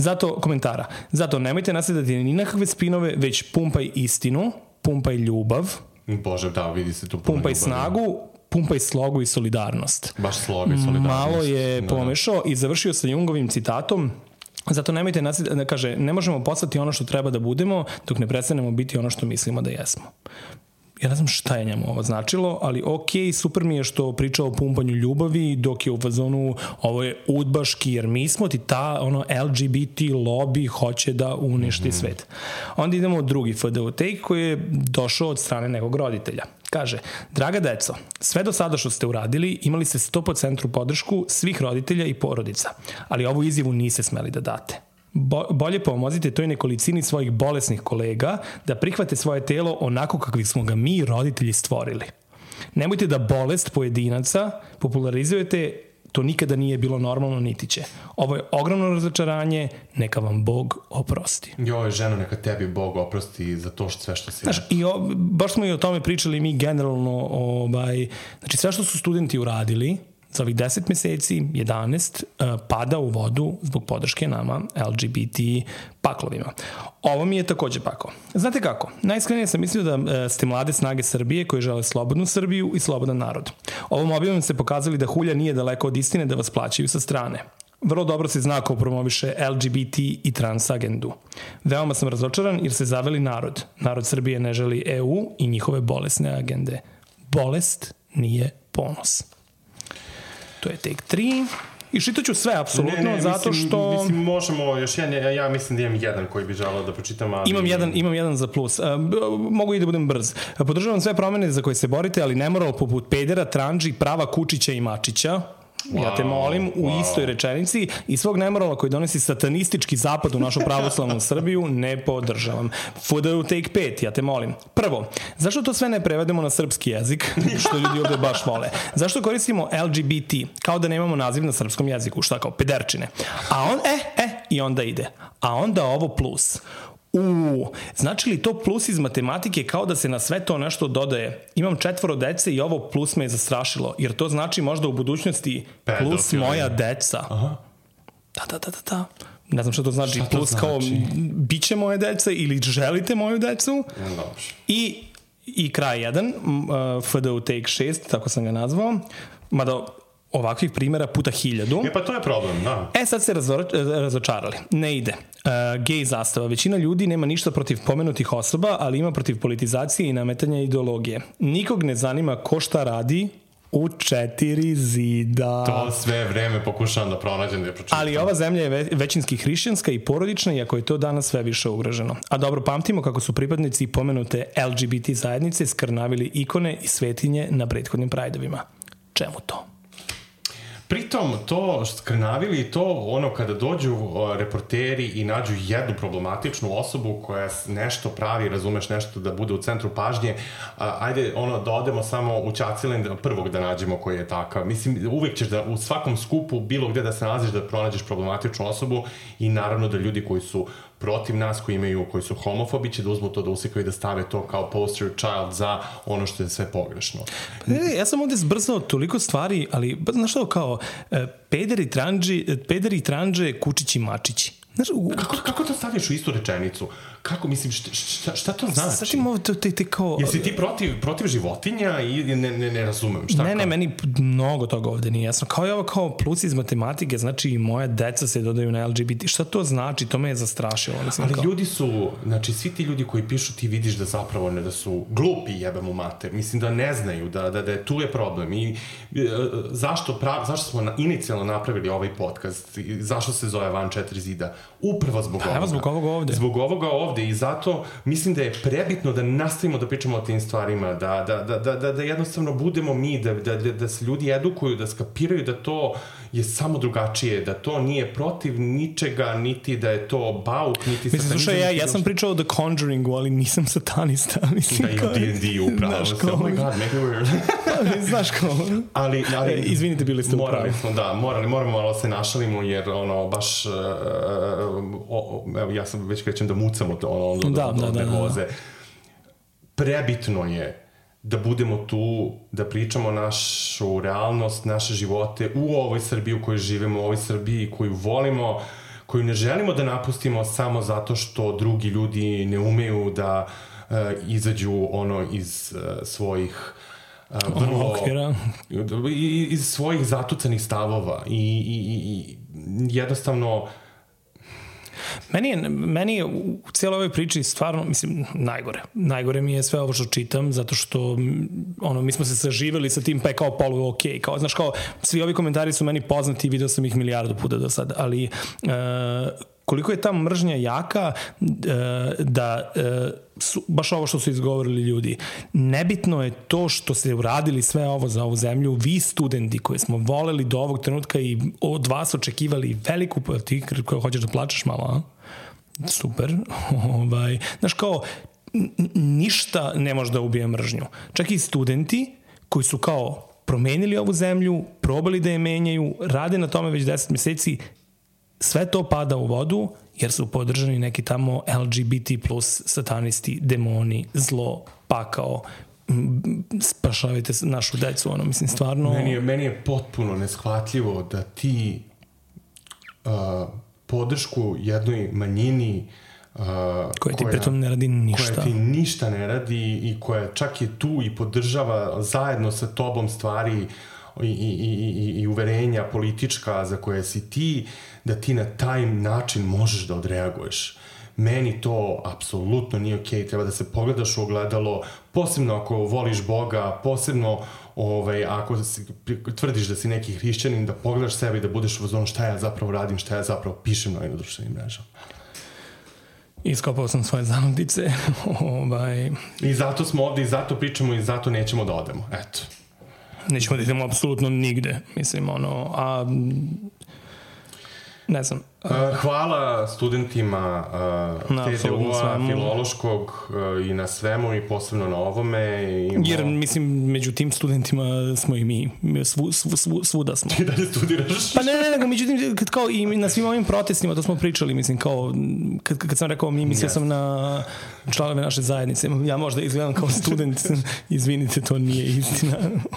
Zato nemojte nasledati ni na kakve spinove, već pumpaj istinu, pumpaj ljubav, Bože, da, vidi se tu pumpaj snagu, pumpaj slogu i solidarnost. Baš slogu i solidarnost. Malo je pomešao i završio sa Jungovim citatom. Zato nemojte da kaže, ne možemo postati ono što treba da budemo dok ne prestanemo biti ono što mislimo da jesmo. Ja ne znam šta je njemu ovo značilo, ali okej, super mi je što priča o pumpanju ljubavi dok je u fazonu ovo je udbaški, jer mi smo ti ta LGBT lobby hoće da uništi svet. Onda idemo u drugi FDU take koji je došao od strane nekog roditelja. Kaže, draga deco, sve do sada što ste uradili imali ste 100% podršku svih roditelja i porodica, ali ovu izjavu niste smeli da date. Bolje pomozite toj nekolicini svojih bolesnih kolega da prihvate svoje telo onako kakvih smo ga mi roditelji stvorili. Nemojte da bolest pojedinaca popularizujete, to nikada nije bilo normalno niti će. Ovo je ogromno razočaranje, neka vam Bog oprosti. Joj, ženo, neka tebi Bog oprosti za to sve što si... Znaš, baš smo i o tome pričali mi generalno, znači sve što su studenti uradili, za ovih 10 meseci, 11, pada u vodu zbog podrške nama, LGBT paklovima. Ovo mi je takođe pakao. Znate kako? Najiskrenije sam mislio da ste mlade snage Srbije koje žele slobodnu Srbiju i slobodan narod. Ovom objavom se pokazali da hulja nije daleko od istine da vas plaćaju sa strane. Vrlo dobro se zna ko promoviše LGBT i trans agendu. Veoma sam razočaran jer se zaveli narod. Narod Srbije ne želi EU i njihove bolesne agende. Bolest nije ponos. To je take 3. I šitaću sve, apsolutno, zato što... Mislim, možemo još jedan, ja mislim da imam jedan koji bi želao da pročitam, ali... Imam jedan za plus. Mogu i da budem brz. Podržavam sve promene za koje se borite, ali nemoral poput pedera, tranđi, prava Kučića i Mačića. Ja te molim u istoj rečenici i svog nemorala koji donosi satanistički zapad u našu pravoslavnu Srbiju ne podržavam. FDU take 5, ja te molim. Prvo, zašto to sve ne prevedemo na srpski jezik, što ljudi ovde baš vole? Zašto koristimo LGBT kao da nemamo naziv na srpskom jeziku, šta kao pederčine? A on, i onda ide. A onda ovo plus. Znači li to plus iz matematike kao da se na sve to nešto dodaje? Imam 4 dece i ovo plus me je zastrašilo, jer to znači možda u budućnosti plus moja deca. Aha. Da. Ne znam što to znači. Plus znači? Kao biće moje dece ili želite moju decu. I kraj jedan, FDU take 6, tako sam ga nazvao. Mada ovakvih primjera puta 1000. Pa to je problem, da. Sad se razočarali. Ne ide. Gej zastava. Većina ljudi nema ništa protiv pomenutih osoba, ali ima protiv politizacije i nametanja ideologije. Nikog ne zanima ko šta radi, u 4 zida. To sve vreme pokušavam da pronađem da je pročitam. Ali ova zemlja je većinski hrišćanska i porodična, iako je to danas sve više ugroženo. A dobro pamtimo kako su pripadnici pomenute LGBT zajednice skrnavili ikone i svetinje na prethodnim prajdovima. Čemu to? Pritom, to skrnavili, to ono kada dođu reporteri i nađu jednu problematičnu osobu koja nešto pravi, razumeš, nešto da bude u centru pažnje, ajde ono da odemo samo u Ćacilen prvog da nađemo koji je takav. Mislim, uvek ćeš da u svakom skupu, bilo gde da se nalaziš, da pronađeš problematičnu osobu i naravno da ljudi koji su protiv nas, koji su homofobi, će da uzmu to da usikaju i da stave to kao poster child za ono što je sve pogrešno. Ja sam ovde zbrzao toliko stvari, ali znaš što kao pederi, tranđe, kučići, mačići. Znaš, kako to staviš u istu rečenicu? Kako, mislim, šta to znači? Sad im ovde te kao... Jesi ti protiv životinja i ne razumem šta? Ne, meni mnogo toga ovde nije jasno. Kao je ovo kao plus iz matematike, znači i moja deca se dodaju na LGBT. Šta to znači? To me je zastrašilo. Mislim, ali kao... ljudi su, znači svi ti ljudi koji pišu, ti vidiš da zapravo ne da su glupi, jebem u mater. Mislim da ne znaju, da tu je problem. I zašto smo inicijalno napravili ovaj podcast? Zašto se zove Van 4 zida? Upravo zbog ovoga. Evo, zbog ovoga ovde. Zbog ovoga ovde i zato mislim da je prebitno da nastavimo da pričamo o tim stvarima, da jednostavno budemo mi, da se ljudi edukuju, da skapiraju da to je samo drugačije, da to nije protiv ničega, niti da je to bauk, niti satanizam. Mislim, slušaj, ja sam pričao o The Conjuringu, ali nisam satanista. Mislim, da, i o D&D upravo se. Oh my god, make it weird. Znaš ko? Ali izvinite, bili ste upravo. Moramo malo se našalimo, jer ono, baš evo, ja sam već krećem da mucam od nervoze. Prebitno je da budemo tu, da pričamo našu realnost, naše živote u ovoj Srbiji u kojoj živimo, u ovoj Srbiji koju volimo, koju ne želimo da napustimo samo zato što drugi ljudi ne umeju da izađu iz svojih iz svojih zatucanih stavova i jednostavno Meni je u cijeloj ovoj priči stvarno, mislim, najgore mi je sve ovo što čitam, zato što mi smo se saživeli sa tim, pa je kao polu okej, kao, znaš, kao, svi ovi komentari su meni poznati i vidio sam ih milijardu puta do sad, ali koliko je ta mržnja jaka da baš ovo što su izgovorili ljudi. Nebitno je to što ste uradili sve ovo za ovu zemlju, vi studenti koji smo voleli do ovog trenutka i od vas očekivali veliku, ti koja hoćeš da plačeš malo, a? Super. Znaš, kao, ništa ne može da ubije mržnju. Čak i studenti koji su kao promenili ovu zemlju, probali da je menjaju, rade na tome već 10 meseci, sve to pada u vodu jer su podržani neki tamo LGBT plus satanisti, demoni, zlo, pakao, spašavajte našu decu, mislim, stvarno... Meni je potpuno neshvatljivo da ti podršku jednoj manjini koja ti pritom ne radi ništa. Koja ti ništa ne radi i koja čak je tu i podržava zajedno sa tobom stvari i uverenja politička za koje si ti, da ti na taj način možeš da odreaguješ. Meni to apsolutno nije okej. Treba da se pogledaš u ogledalo, posebno ako voliš Boga, posebno ako tvrdiš da si neki hrišćanin, da pogledaš sebe i da budeš u zonu šta ja zapravo radim, šta ja zapravo pišem na ovim društvenim mrežama. Iskopao sam svoje zanudice. I zato smo ovde i zato pričamo i zato nećemo da odemo. Eto. Nećemo da idemo apsolutno nigde, mislim, ne znam. Hvala studentima TDU-a, filološkog i na svemu i posebno na ovome. Jer, mislim, među tim studentima smo i mi. Svuda smo. Ti dalje studiraš? Pa ne, međutim, kao i na svim ovim protestima, to smo pričali, mislim, kao, kad sam rekao mi, mislio sam na članove naše zajednice. Ja možda izgledam kao student, izvinite, to nije istina.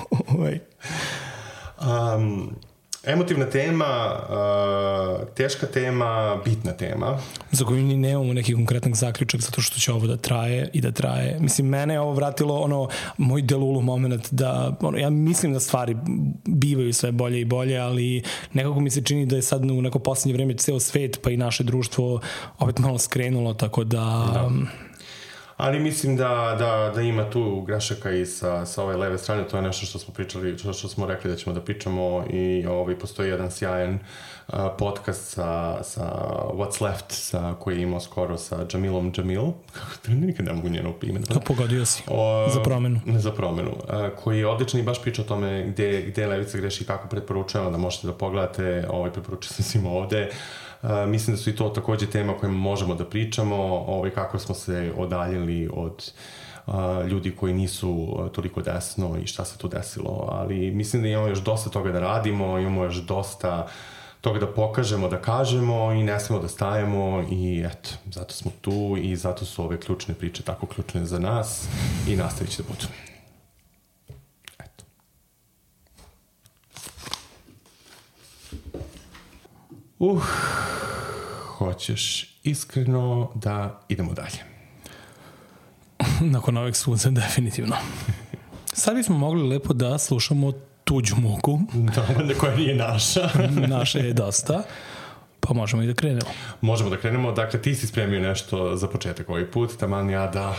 Emotivna tema, teška tema, bitna tema. Za koju ni nemamo neki konkretan zaključak, zato što će ovo da traje i da traje. Mislim, mene je ovo vratilo moj delulu moment da, ja mislim da stvari bivaju sve bolje i bolje, ali nekako mi se čini da je sad u neko posljednje vreme ceo svet, pa i naše društvo opet malo skrenulo, tako da... Ali mislim da ima tu grešaka i sa ove leve strane, to je nešto što smo pričali, što smo rekli da ćemo da pričamo i postoji jedan sjajan podcast sa What's Left, koji je imao skoro sa Jamilom Jamil, nikad ne mogu njeno ime. Pogodio si, za promenu. Za promenu, koji je odličan i baš priča o tome gde levica greši i kako preporučujemo da možete da pogledate, preporučujem sam svima ovde. Mislim da su i to takođe tema o kojima možemo da pričamo, kako smo se odaljili od ljudi koji nisu toliko desno i šta se tu desilo, ali mislim da imamo još dosta toga da radimo, imamo još dosta toga da pokažemo, da kažemo i ne smemo da stajemo i eto, zato smo tu i zato su ove ključne priče tako ključne za nas i nastavit će da budu. Eto. Hoćeš iskreno da idemo dalje? Nakon ovih suza, definitivno. Sad bismo mogli lepo da slušamo tuđu muku. Da, koja nije naša. Naša je dosta. Pa možemo i da krenemo. Možemo da krenemo. Dakle, ti si spremio nešto za početak ovaj put. Taman ja da...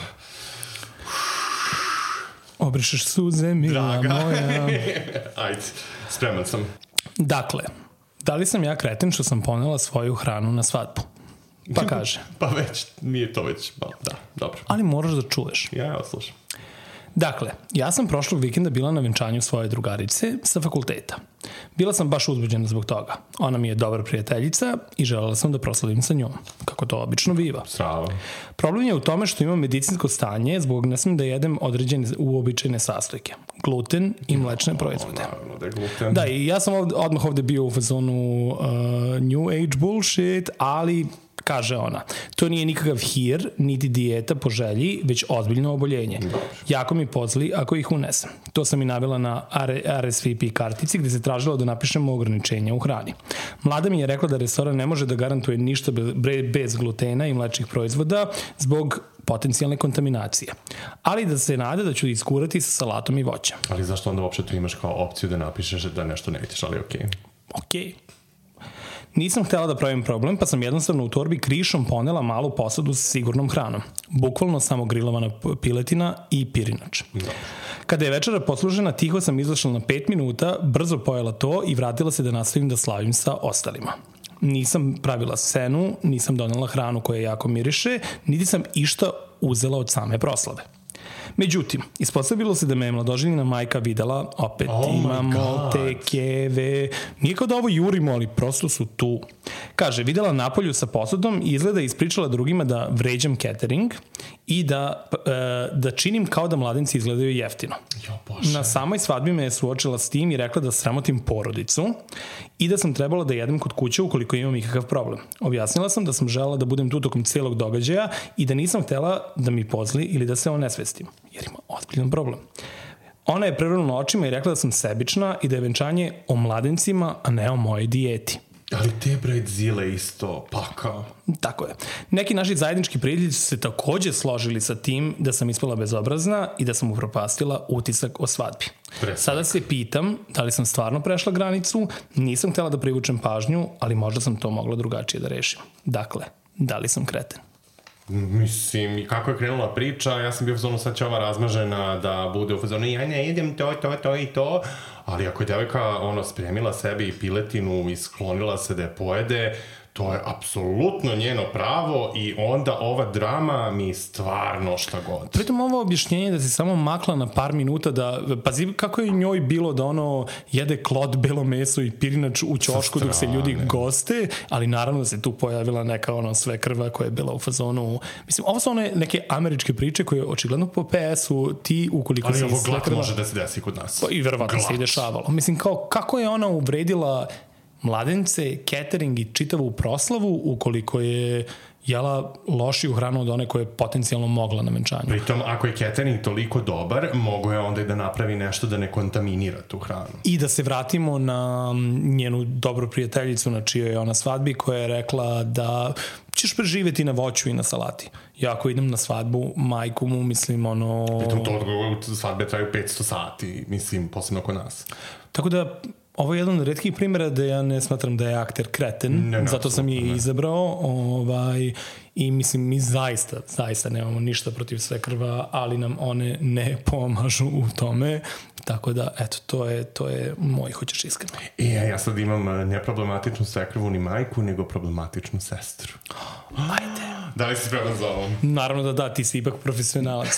Obrišeš suze, mila moja. Ajde, spreman sam. Dakle, da li sam ja kreten što sam ponela svoju hranu na svadbu? Pa kaže. Pa već, nije to već, da, dobro. Ali moraš da čuješ. Ja slušam. Dakle, ja sam prošlog vikenda bila na venčanju svoje drugarice sa fakulteta. Bila sam baš uzbuđena zbog toga. Ona mi je dobra prijateljica i želela sam da proslavim sa njom, kako to obično biva. Strava. Problem je u tome što imam medicinsko stanje zbog ne smem da jedem određene uobičajene sastojke. Gluten i mlečne proizvode. Naravno da je gluten. Da, i ja sam odmah ovde bio u fazonu New Age bullshit, ali... Kaže ona, to nije nikakav hir, niti dijeta po želji, već ozbiljno oboljenje. Jako mi pozli ako ih unesem. To sam i navela na RSVP kartici gde se tražilo da napišemo ograničenja u hrani. Mlada mi je rekla da restoran ne može da garantuje ništa bez glutena i mlečnih proizvoda zbog potencijalne kontaminacije. Ali da se nada da ću iskurati sa salatom i voćem. Ali zašto onda uopšte tu imaš kao opciju da napišeš da nešto nećeš, ali okej. Okej. Nisam htela da pravim problem, pa sam jednostavno u torbi krišom ponela malu posadu sa sigurnom hranom. Bukvalno samo grilovana piletina i pirinač. Kada je večera poslužena, tiho sam izašla na 5 minuta, brzo pojela to i vratila se da nastavim da slavim sa ostalima. Nisam pravila scenu, nisam donela hranu koja jako miriše, niti sam išta uzela od same proslave. Međutim, ispostavilo se da me je mladoženjina majka videla, opet imamo te keve, nije kao da ovo jurimo, ali prosto su tu. Kaže, videla napolju sa posudom i izgleda ispričala drugima da vređam catering i da činim kao da mladenci izgledaju jeftino. Na samoj svadbi me je suočila s tim i rekla da sramotim porodicu i da sam trebala da jedem kod kuće ukoliko imam ikakav problem. Objasnila sam da sam želela da budem tu tokom cijelog događaja i da nisam htela da mi pozli ili da se onesvestim, jer ima ozbiljan problem. Ona je prevrnula očima i rekla da sam sebična i da je venčanje o mladencima, a ne o mojoj dijeti. Ali te bredzile isto, pa kao. Tako je. Neki naši zajednički prijatelji su se takođe složili sa tim da sam ispala bezobrazna i da sam upropastila utisak o svadbi. Sada se pitam da li sam stvarno prešla granicu, nisam htela da privučem pažnju, ali možda sam to mogla drugačije da rešim. Dakle, da li sam kreten? Mislim, i kako je krenula priča, ja sam bio u fazonu, sad će ova razmažena da bude u fazonu, ja ne idem to i to, ali ako je devojka spremila sebi piletinu i sklonila se da je pojede, to je apsolutno njeno pravo i onda ova drama mi stvarno šta god. Pritom ovo objašnjenje da se samo makla na par minuta da, pazi kako je njoj bilo da jede klod, belo meso i pirinač u ćošku dok se ljudi goste, ali naravno da se tu pojavila neka sve krva koja je bila u fazonu. Mislim, ovo su one neke američke priče koje očigledno po PS-u ti ukoliko ali se ovo glat može da se desi kod nas. I verovatno se i dešavalo. Mislim, kako je ona uvredila mladence, catering i čitavu proslavu ukoliko je jela lošiju hranu od one koje je potencijalno mogla na venčanju. Pritom, ako je catering toliko dobar, mogo je onda i da napravi nešto da ne kontaminira tu hranu. I da se vratimo na njenu dobru prijateljicu na čijoj je ona svadbi, koja je rekla da ćeš preživjeti na voću i na salati. Ja ako idem na svadbu, majku mu, mislim, Pritom, to svadbe traju 500 sati, mislim, posebno kod nas. Tako da, ovo je jedan od retkih primjera da ja ne smatram da je akter kreten, zato sam je izabrao i mislim mi zaista nemamo ništa protiv svekrva, ali nam one ne pomažu u tome, tako da eto, to je moj hoćeš iskreno. Ja sad imam ne problematičnu svekrvu ni majku, nego problematičnu sestru. Ajde. Da li si spreman za ovo? Naravno da, ti si ipak profesionalac.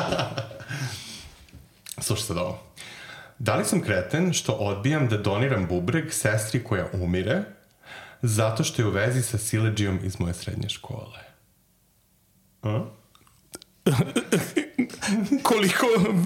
Slušaj sad ovo. Da li sam kreten što odbijam da doniram bubreg sestri koja umire zato što je u vezi sa siledžijom iz moje srednje škole? Koliko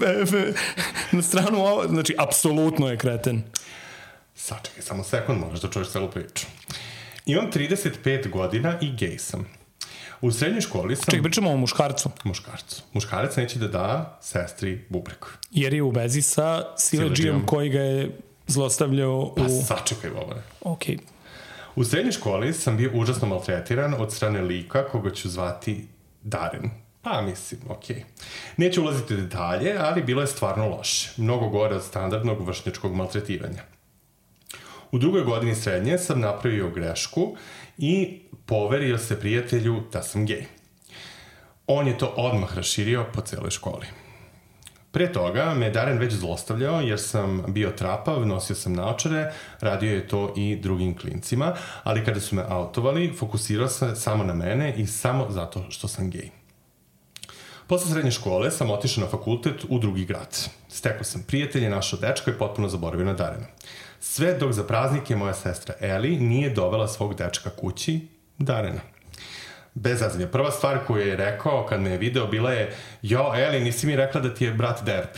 na stranu ovo, znači apsolutno je kreten. Sačekaj, samo sekund, možeš da čuješ celu priču. Imam 35 godina i gej sam. U srednjoj školi sam... Čekaj, pričamo o muškarcu. Muškarac neće da da sestri bubreg. Jer je u vezi sa siledžijom koji ga je zlostavljao Pa sačekaj, Bobane. Okej. U srednjoj školi sam bio užasno maltretiran od strane lika koga ću zvati Daren. Pa mislim, okej. Neću ulaziti u detalje, ali bilo je stvarno loše. Mnogo gore od standardnog vršnjačkog maltretiranja. U drugoj godini srednje sam napravio grešku i poverio se prijatelju da sam gej. On je to odmah raširio po celoj školi. Pre toga me Daren već zlostavljao jer sam bio trapav, nosio sam naočare, radio je to i drugim klincima, ali kada su me autovali, fokusirao se samo na mene i samo zato što sam gej. Posle srednje škole sam otišao na fakultet u drugi grad. Stekao sam prijatelje, našao dečka i potpuno zaboravio na Darena. Sve dok za praznike moja sestra Eli nije dovela svog dečka kući, Darena. Bez zazivlja. Prva stvar koju je rekao kad me je video bila je: jo, Eli, nisi mi rekla da ti je brat Derp.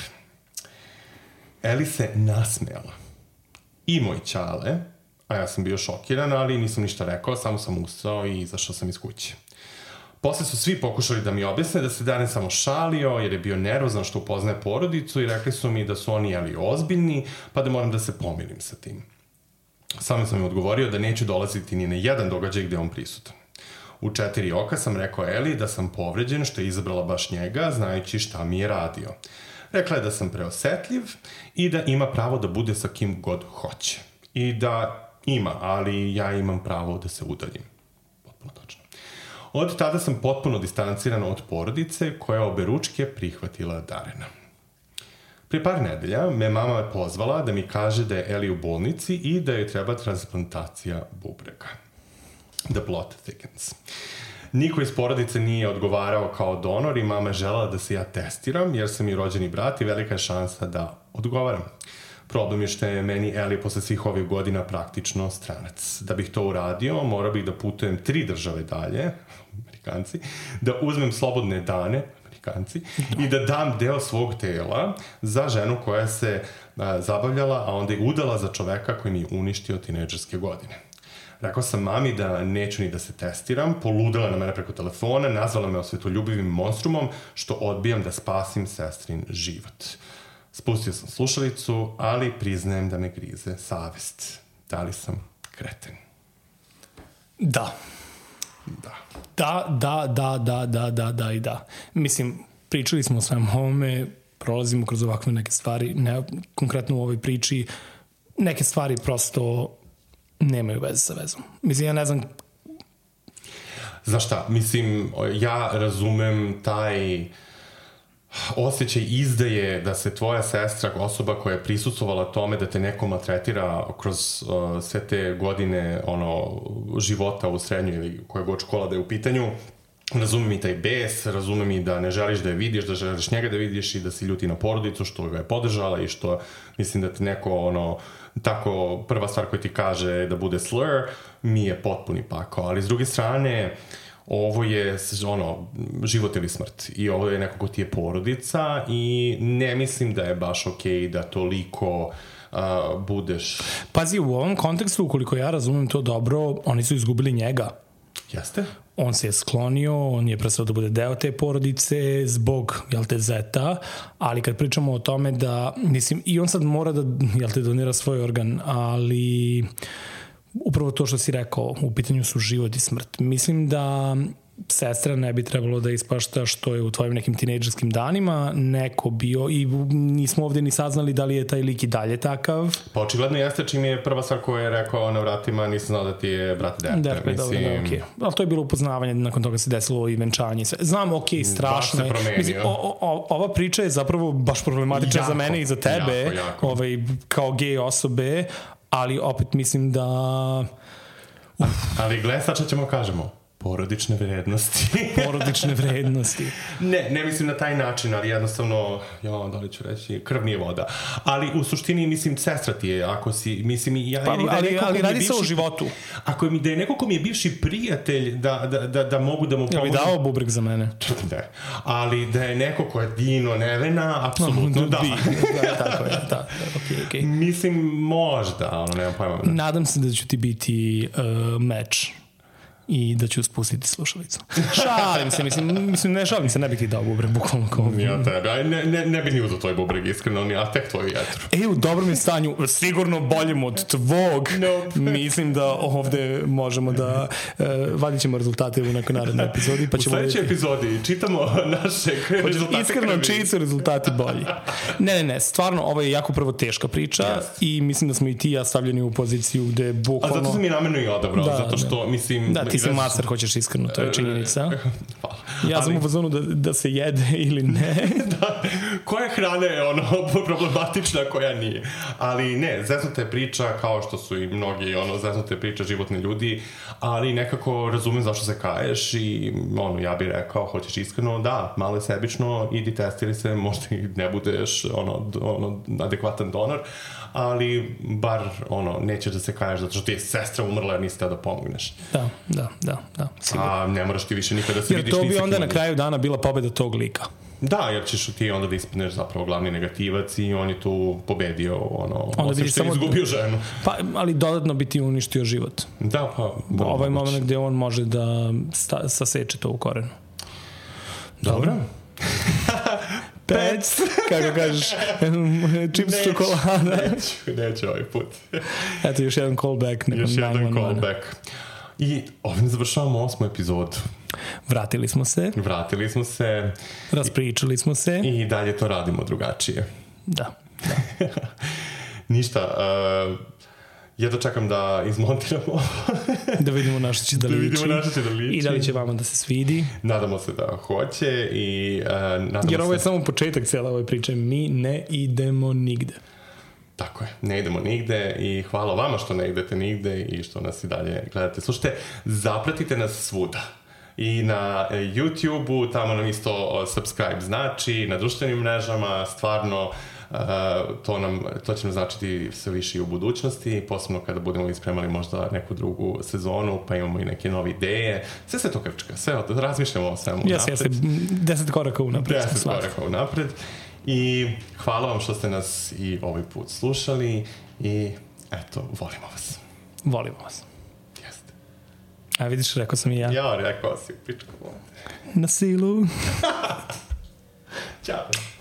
Eli se nasmejala. I moj ćale, a ja sam bio šokiran, ali nisam ništa rekao, samo sam ustao i izašao sam iz kuće. Posle su svi pokušali da mi objasne da se Daren samo šalio jer je bio nervozan što upoznaje porodicu i rekli su mi da su oni Eli ozbiljni, pa da moram da se pomirim sa tim. Samo sam im odgovorio da neću dolaziti ni na jedan događaj gde je on prisutan. U 4 oka sam rekao Eli da sam povređen što je izabrala baš njega, znajući šta mi je radio. Rekla je da sam preosetljiv i da ima pravo da bude sa kim god hoće. I da ima, ali ja imam pravo da se udaljim. Potpuno tačno. Od tada sam potpuno distanciran od porodice koja oberučke prihvatila Darena. Prije par nedelja me mama pozvala da mi kaže da je Eli u bolnici i da joj treba transplantacija bubrega. The plot thickens. Niko iz porodice nije odgovarao kao donor i mama je želela da se ja testiram jer sam i rođeni brat i velika je šansa da odgovaram. Problem je što je meni Eli posle svih ovih godina praktično stranac. Da bih to uradio, morao bih da putujem 3 države dalje, Amerikanci, da uzmem slobodne dane, Amerikanci, i da dam deo svog tela za ženu koja se zabavljala, a onda je udala za čoveka koji mi je uništio tinejdžerske godine. Rekao sam mami da neću ni da se testiram, poludela na mene preko telefona, nazvala me osvetoljubivim monstrumom, što odbijam da spasim sestrin život. Spustio sam slušalicu, ali priznajem da me grize savest. Da li sam kreten? Da. I da. Mislim, pričali smo o svem ovome, prolazimo kroz ovakve neke stvari, ne, konkretno u ovoj priči, neke stvari prosto nemaju veze sa vezom. Mislim, ja ne znam... Znaš šta, mislim, ja razumem taj osjećaj izdaje da se tvoja sestra, osoba koja je prisustvovala tome da te neko maltretira kroz sve te godine života u srednjoj ili koja god škola da je u pitanju, razumem i taj bes, razumem i da ne želiš da je vidiš, da želiš njega da vidiš i da si ljuti na porodicu što ga je podržala i što mislim da te neko tako prva stvar koja ti kaže da bude slur mi je potpuni pakao, ali s druge strane ovo je život ili smrt i ovo je neko ko ti je porodica i ne mislim da je baš okej da toliko budeš... Pazi, u ovom kontekstu, ukoliko ja razumem to dobro, oni su izgubili njega. Jeste? On se je sklonio, on je prestao da bude deo te porodice zbog, zeta, ali kad pričamo o tome da, mislim, i on sad mora da, donira svoj organ, ali upravo to što si rekao, u pitanju su život i smrt. Mislim da sestra ne bi trebalo da ispašta što je u tvojim nekim tinejdžerskim danima neko bio i nismo ovde ni saznali da li je taj lik i dalje takav. Pa očigledno jeste, čim je prva stvar koja je rekao na vratima, nisam znao da ti je brat Derpe. Dobro, da, okej. Ali to je bilo upoznavanje, nakon toga se desilo i venčanje i sve. Znam, okej, strašno je. Mislim, ova priča je zapravo baš problematična za mene i za tebe, jako. Kao gej osobe, ali opet mislim da... Ali gle, sad što ćemo kažemo. Porodične vrednosti. Porodične vrednosti. Ne mislim na taj način, ali jednostavno, da li ću reći, krv nije voda. Ali u suštini, mislim, sestra ti je, ako si, mislim, ali radi se o životu. Ako mi da je neko ko mi je bivši prijatelj, da mogu da mu pomožem. Ja bi dao bubreg za mene. Ne. Ali da je neko ko je Dino Nevena, apsolutno da. Tako je, da. Okay. Mislim, možda, nemam pojma. Nadam se da ću ti biti meč. I da ću spustiti slušalicu. Šalim se, mislim, ne šalim se, ne bih ti dao bubreg, bukvalno kao... Ja tebe, ne bi ni uzao tvoj bubreg, iskreno, a tek tvoj jetru. U dobrom je stanju, sigurno boljem od tvog. Mislim da ovde možemo da vadit ćemo rezultate u nekoj narednoj epizodi. Pa u sledećoj epizodi čitamo naše rezultate. Iskreno, čiji su rezultati bolji. Ne, stvarno, ovo je jako prvo teška priča i mislim da smo i ti ja stavljeni u poziciju gde bukvalno... A zato sam i namerno i odabrao, zato što, mislim... Ti si master, hoćeš iskreno, to je činjenica. Ja sam u fazonu da se jede ili ne. Koja hrana je problematična, koja nije. Ali ne, zeznuta je priča, kao što su i mnogi zeznuta je priča životni ljudi, ali nekako razumem zašto se kaješ i ja bih rekao, hoćeš iskreno, da, malo je sebično, idi testiraj se, možda i ne budeš adekvatan donor, ali bar nećeš da se kaješ zato što ti je sestra umrla jer nisi teo da pomogneš. Da. A ne moraš ti više nikada se vidiš. Jer to bi onda na kraju dana bila pobeda tog lika. Da, jer ćeš ti onda da ispadneš zapravo glavni negativac i on je tu pobedio, osim što je izgubio ženu. Pa, ali dodatno bi ti uništio život. Da, pa... Ovaj moment gde on može da saseče to u korenu. Dobro. Pec, kako kažeš, čips čokolada. Neću ovaj put. Eto, još jedan callback. Još jedan callback. I ovim završavamo 8. epizodu. Vratili smo se. Raspričali smo se. I dalje to radimo drugačije. Da. Ništa. Ja čekam da izmontiramo. Da vidimo na što će da liči. I da li će vama da se svidi. Nadamo se da hoće. Jer ovo je samo početak cijela ove priče. Mi ne idemo nigde. Tako je, ne idemo nigde i hvala vama što ne idete nigde i što nas i dalje gledate. Slušajte, zapratite nas svuda. I na YouTube-u, tamo nam isto subscribe znači, na društvenim mrežama, stvarno to će nam značiti sve više i u budućnosti, posebno kada budemo ispremali možda neku drugu sezonu, pa imamo i neke nove ideje. Sve se to krčka, sve razmišljamo o svemu napred. 10 koraka unapred. 10 koraka unapred. I hvala vam što ste nas i ovaj put slušali i eto, volimo vas. Volimo vas. Jeste. A vidiš, rekao sam i ja. Ja, rekao si, pičko. Na silu. Ćao.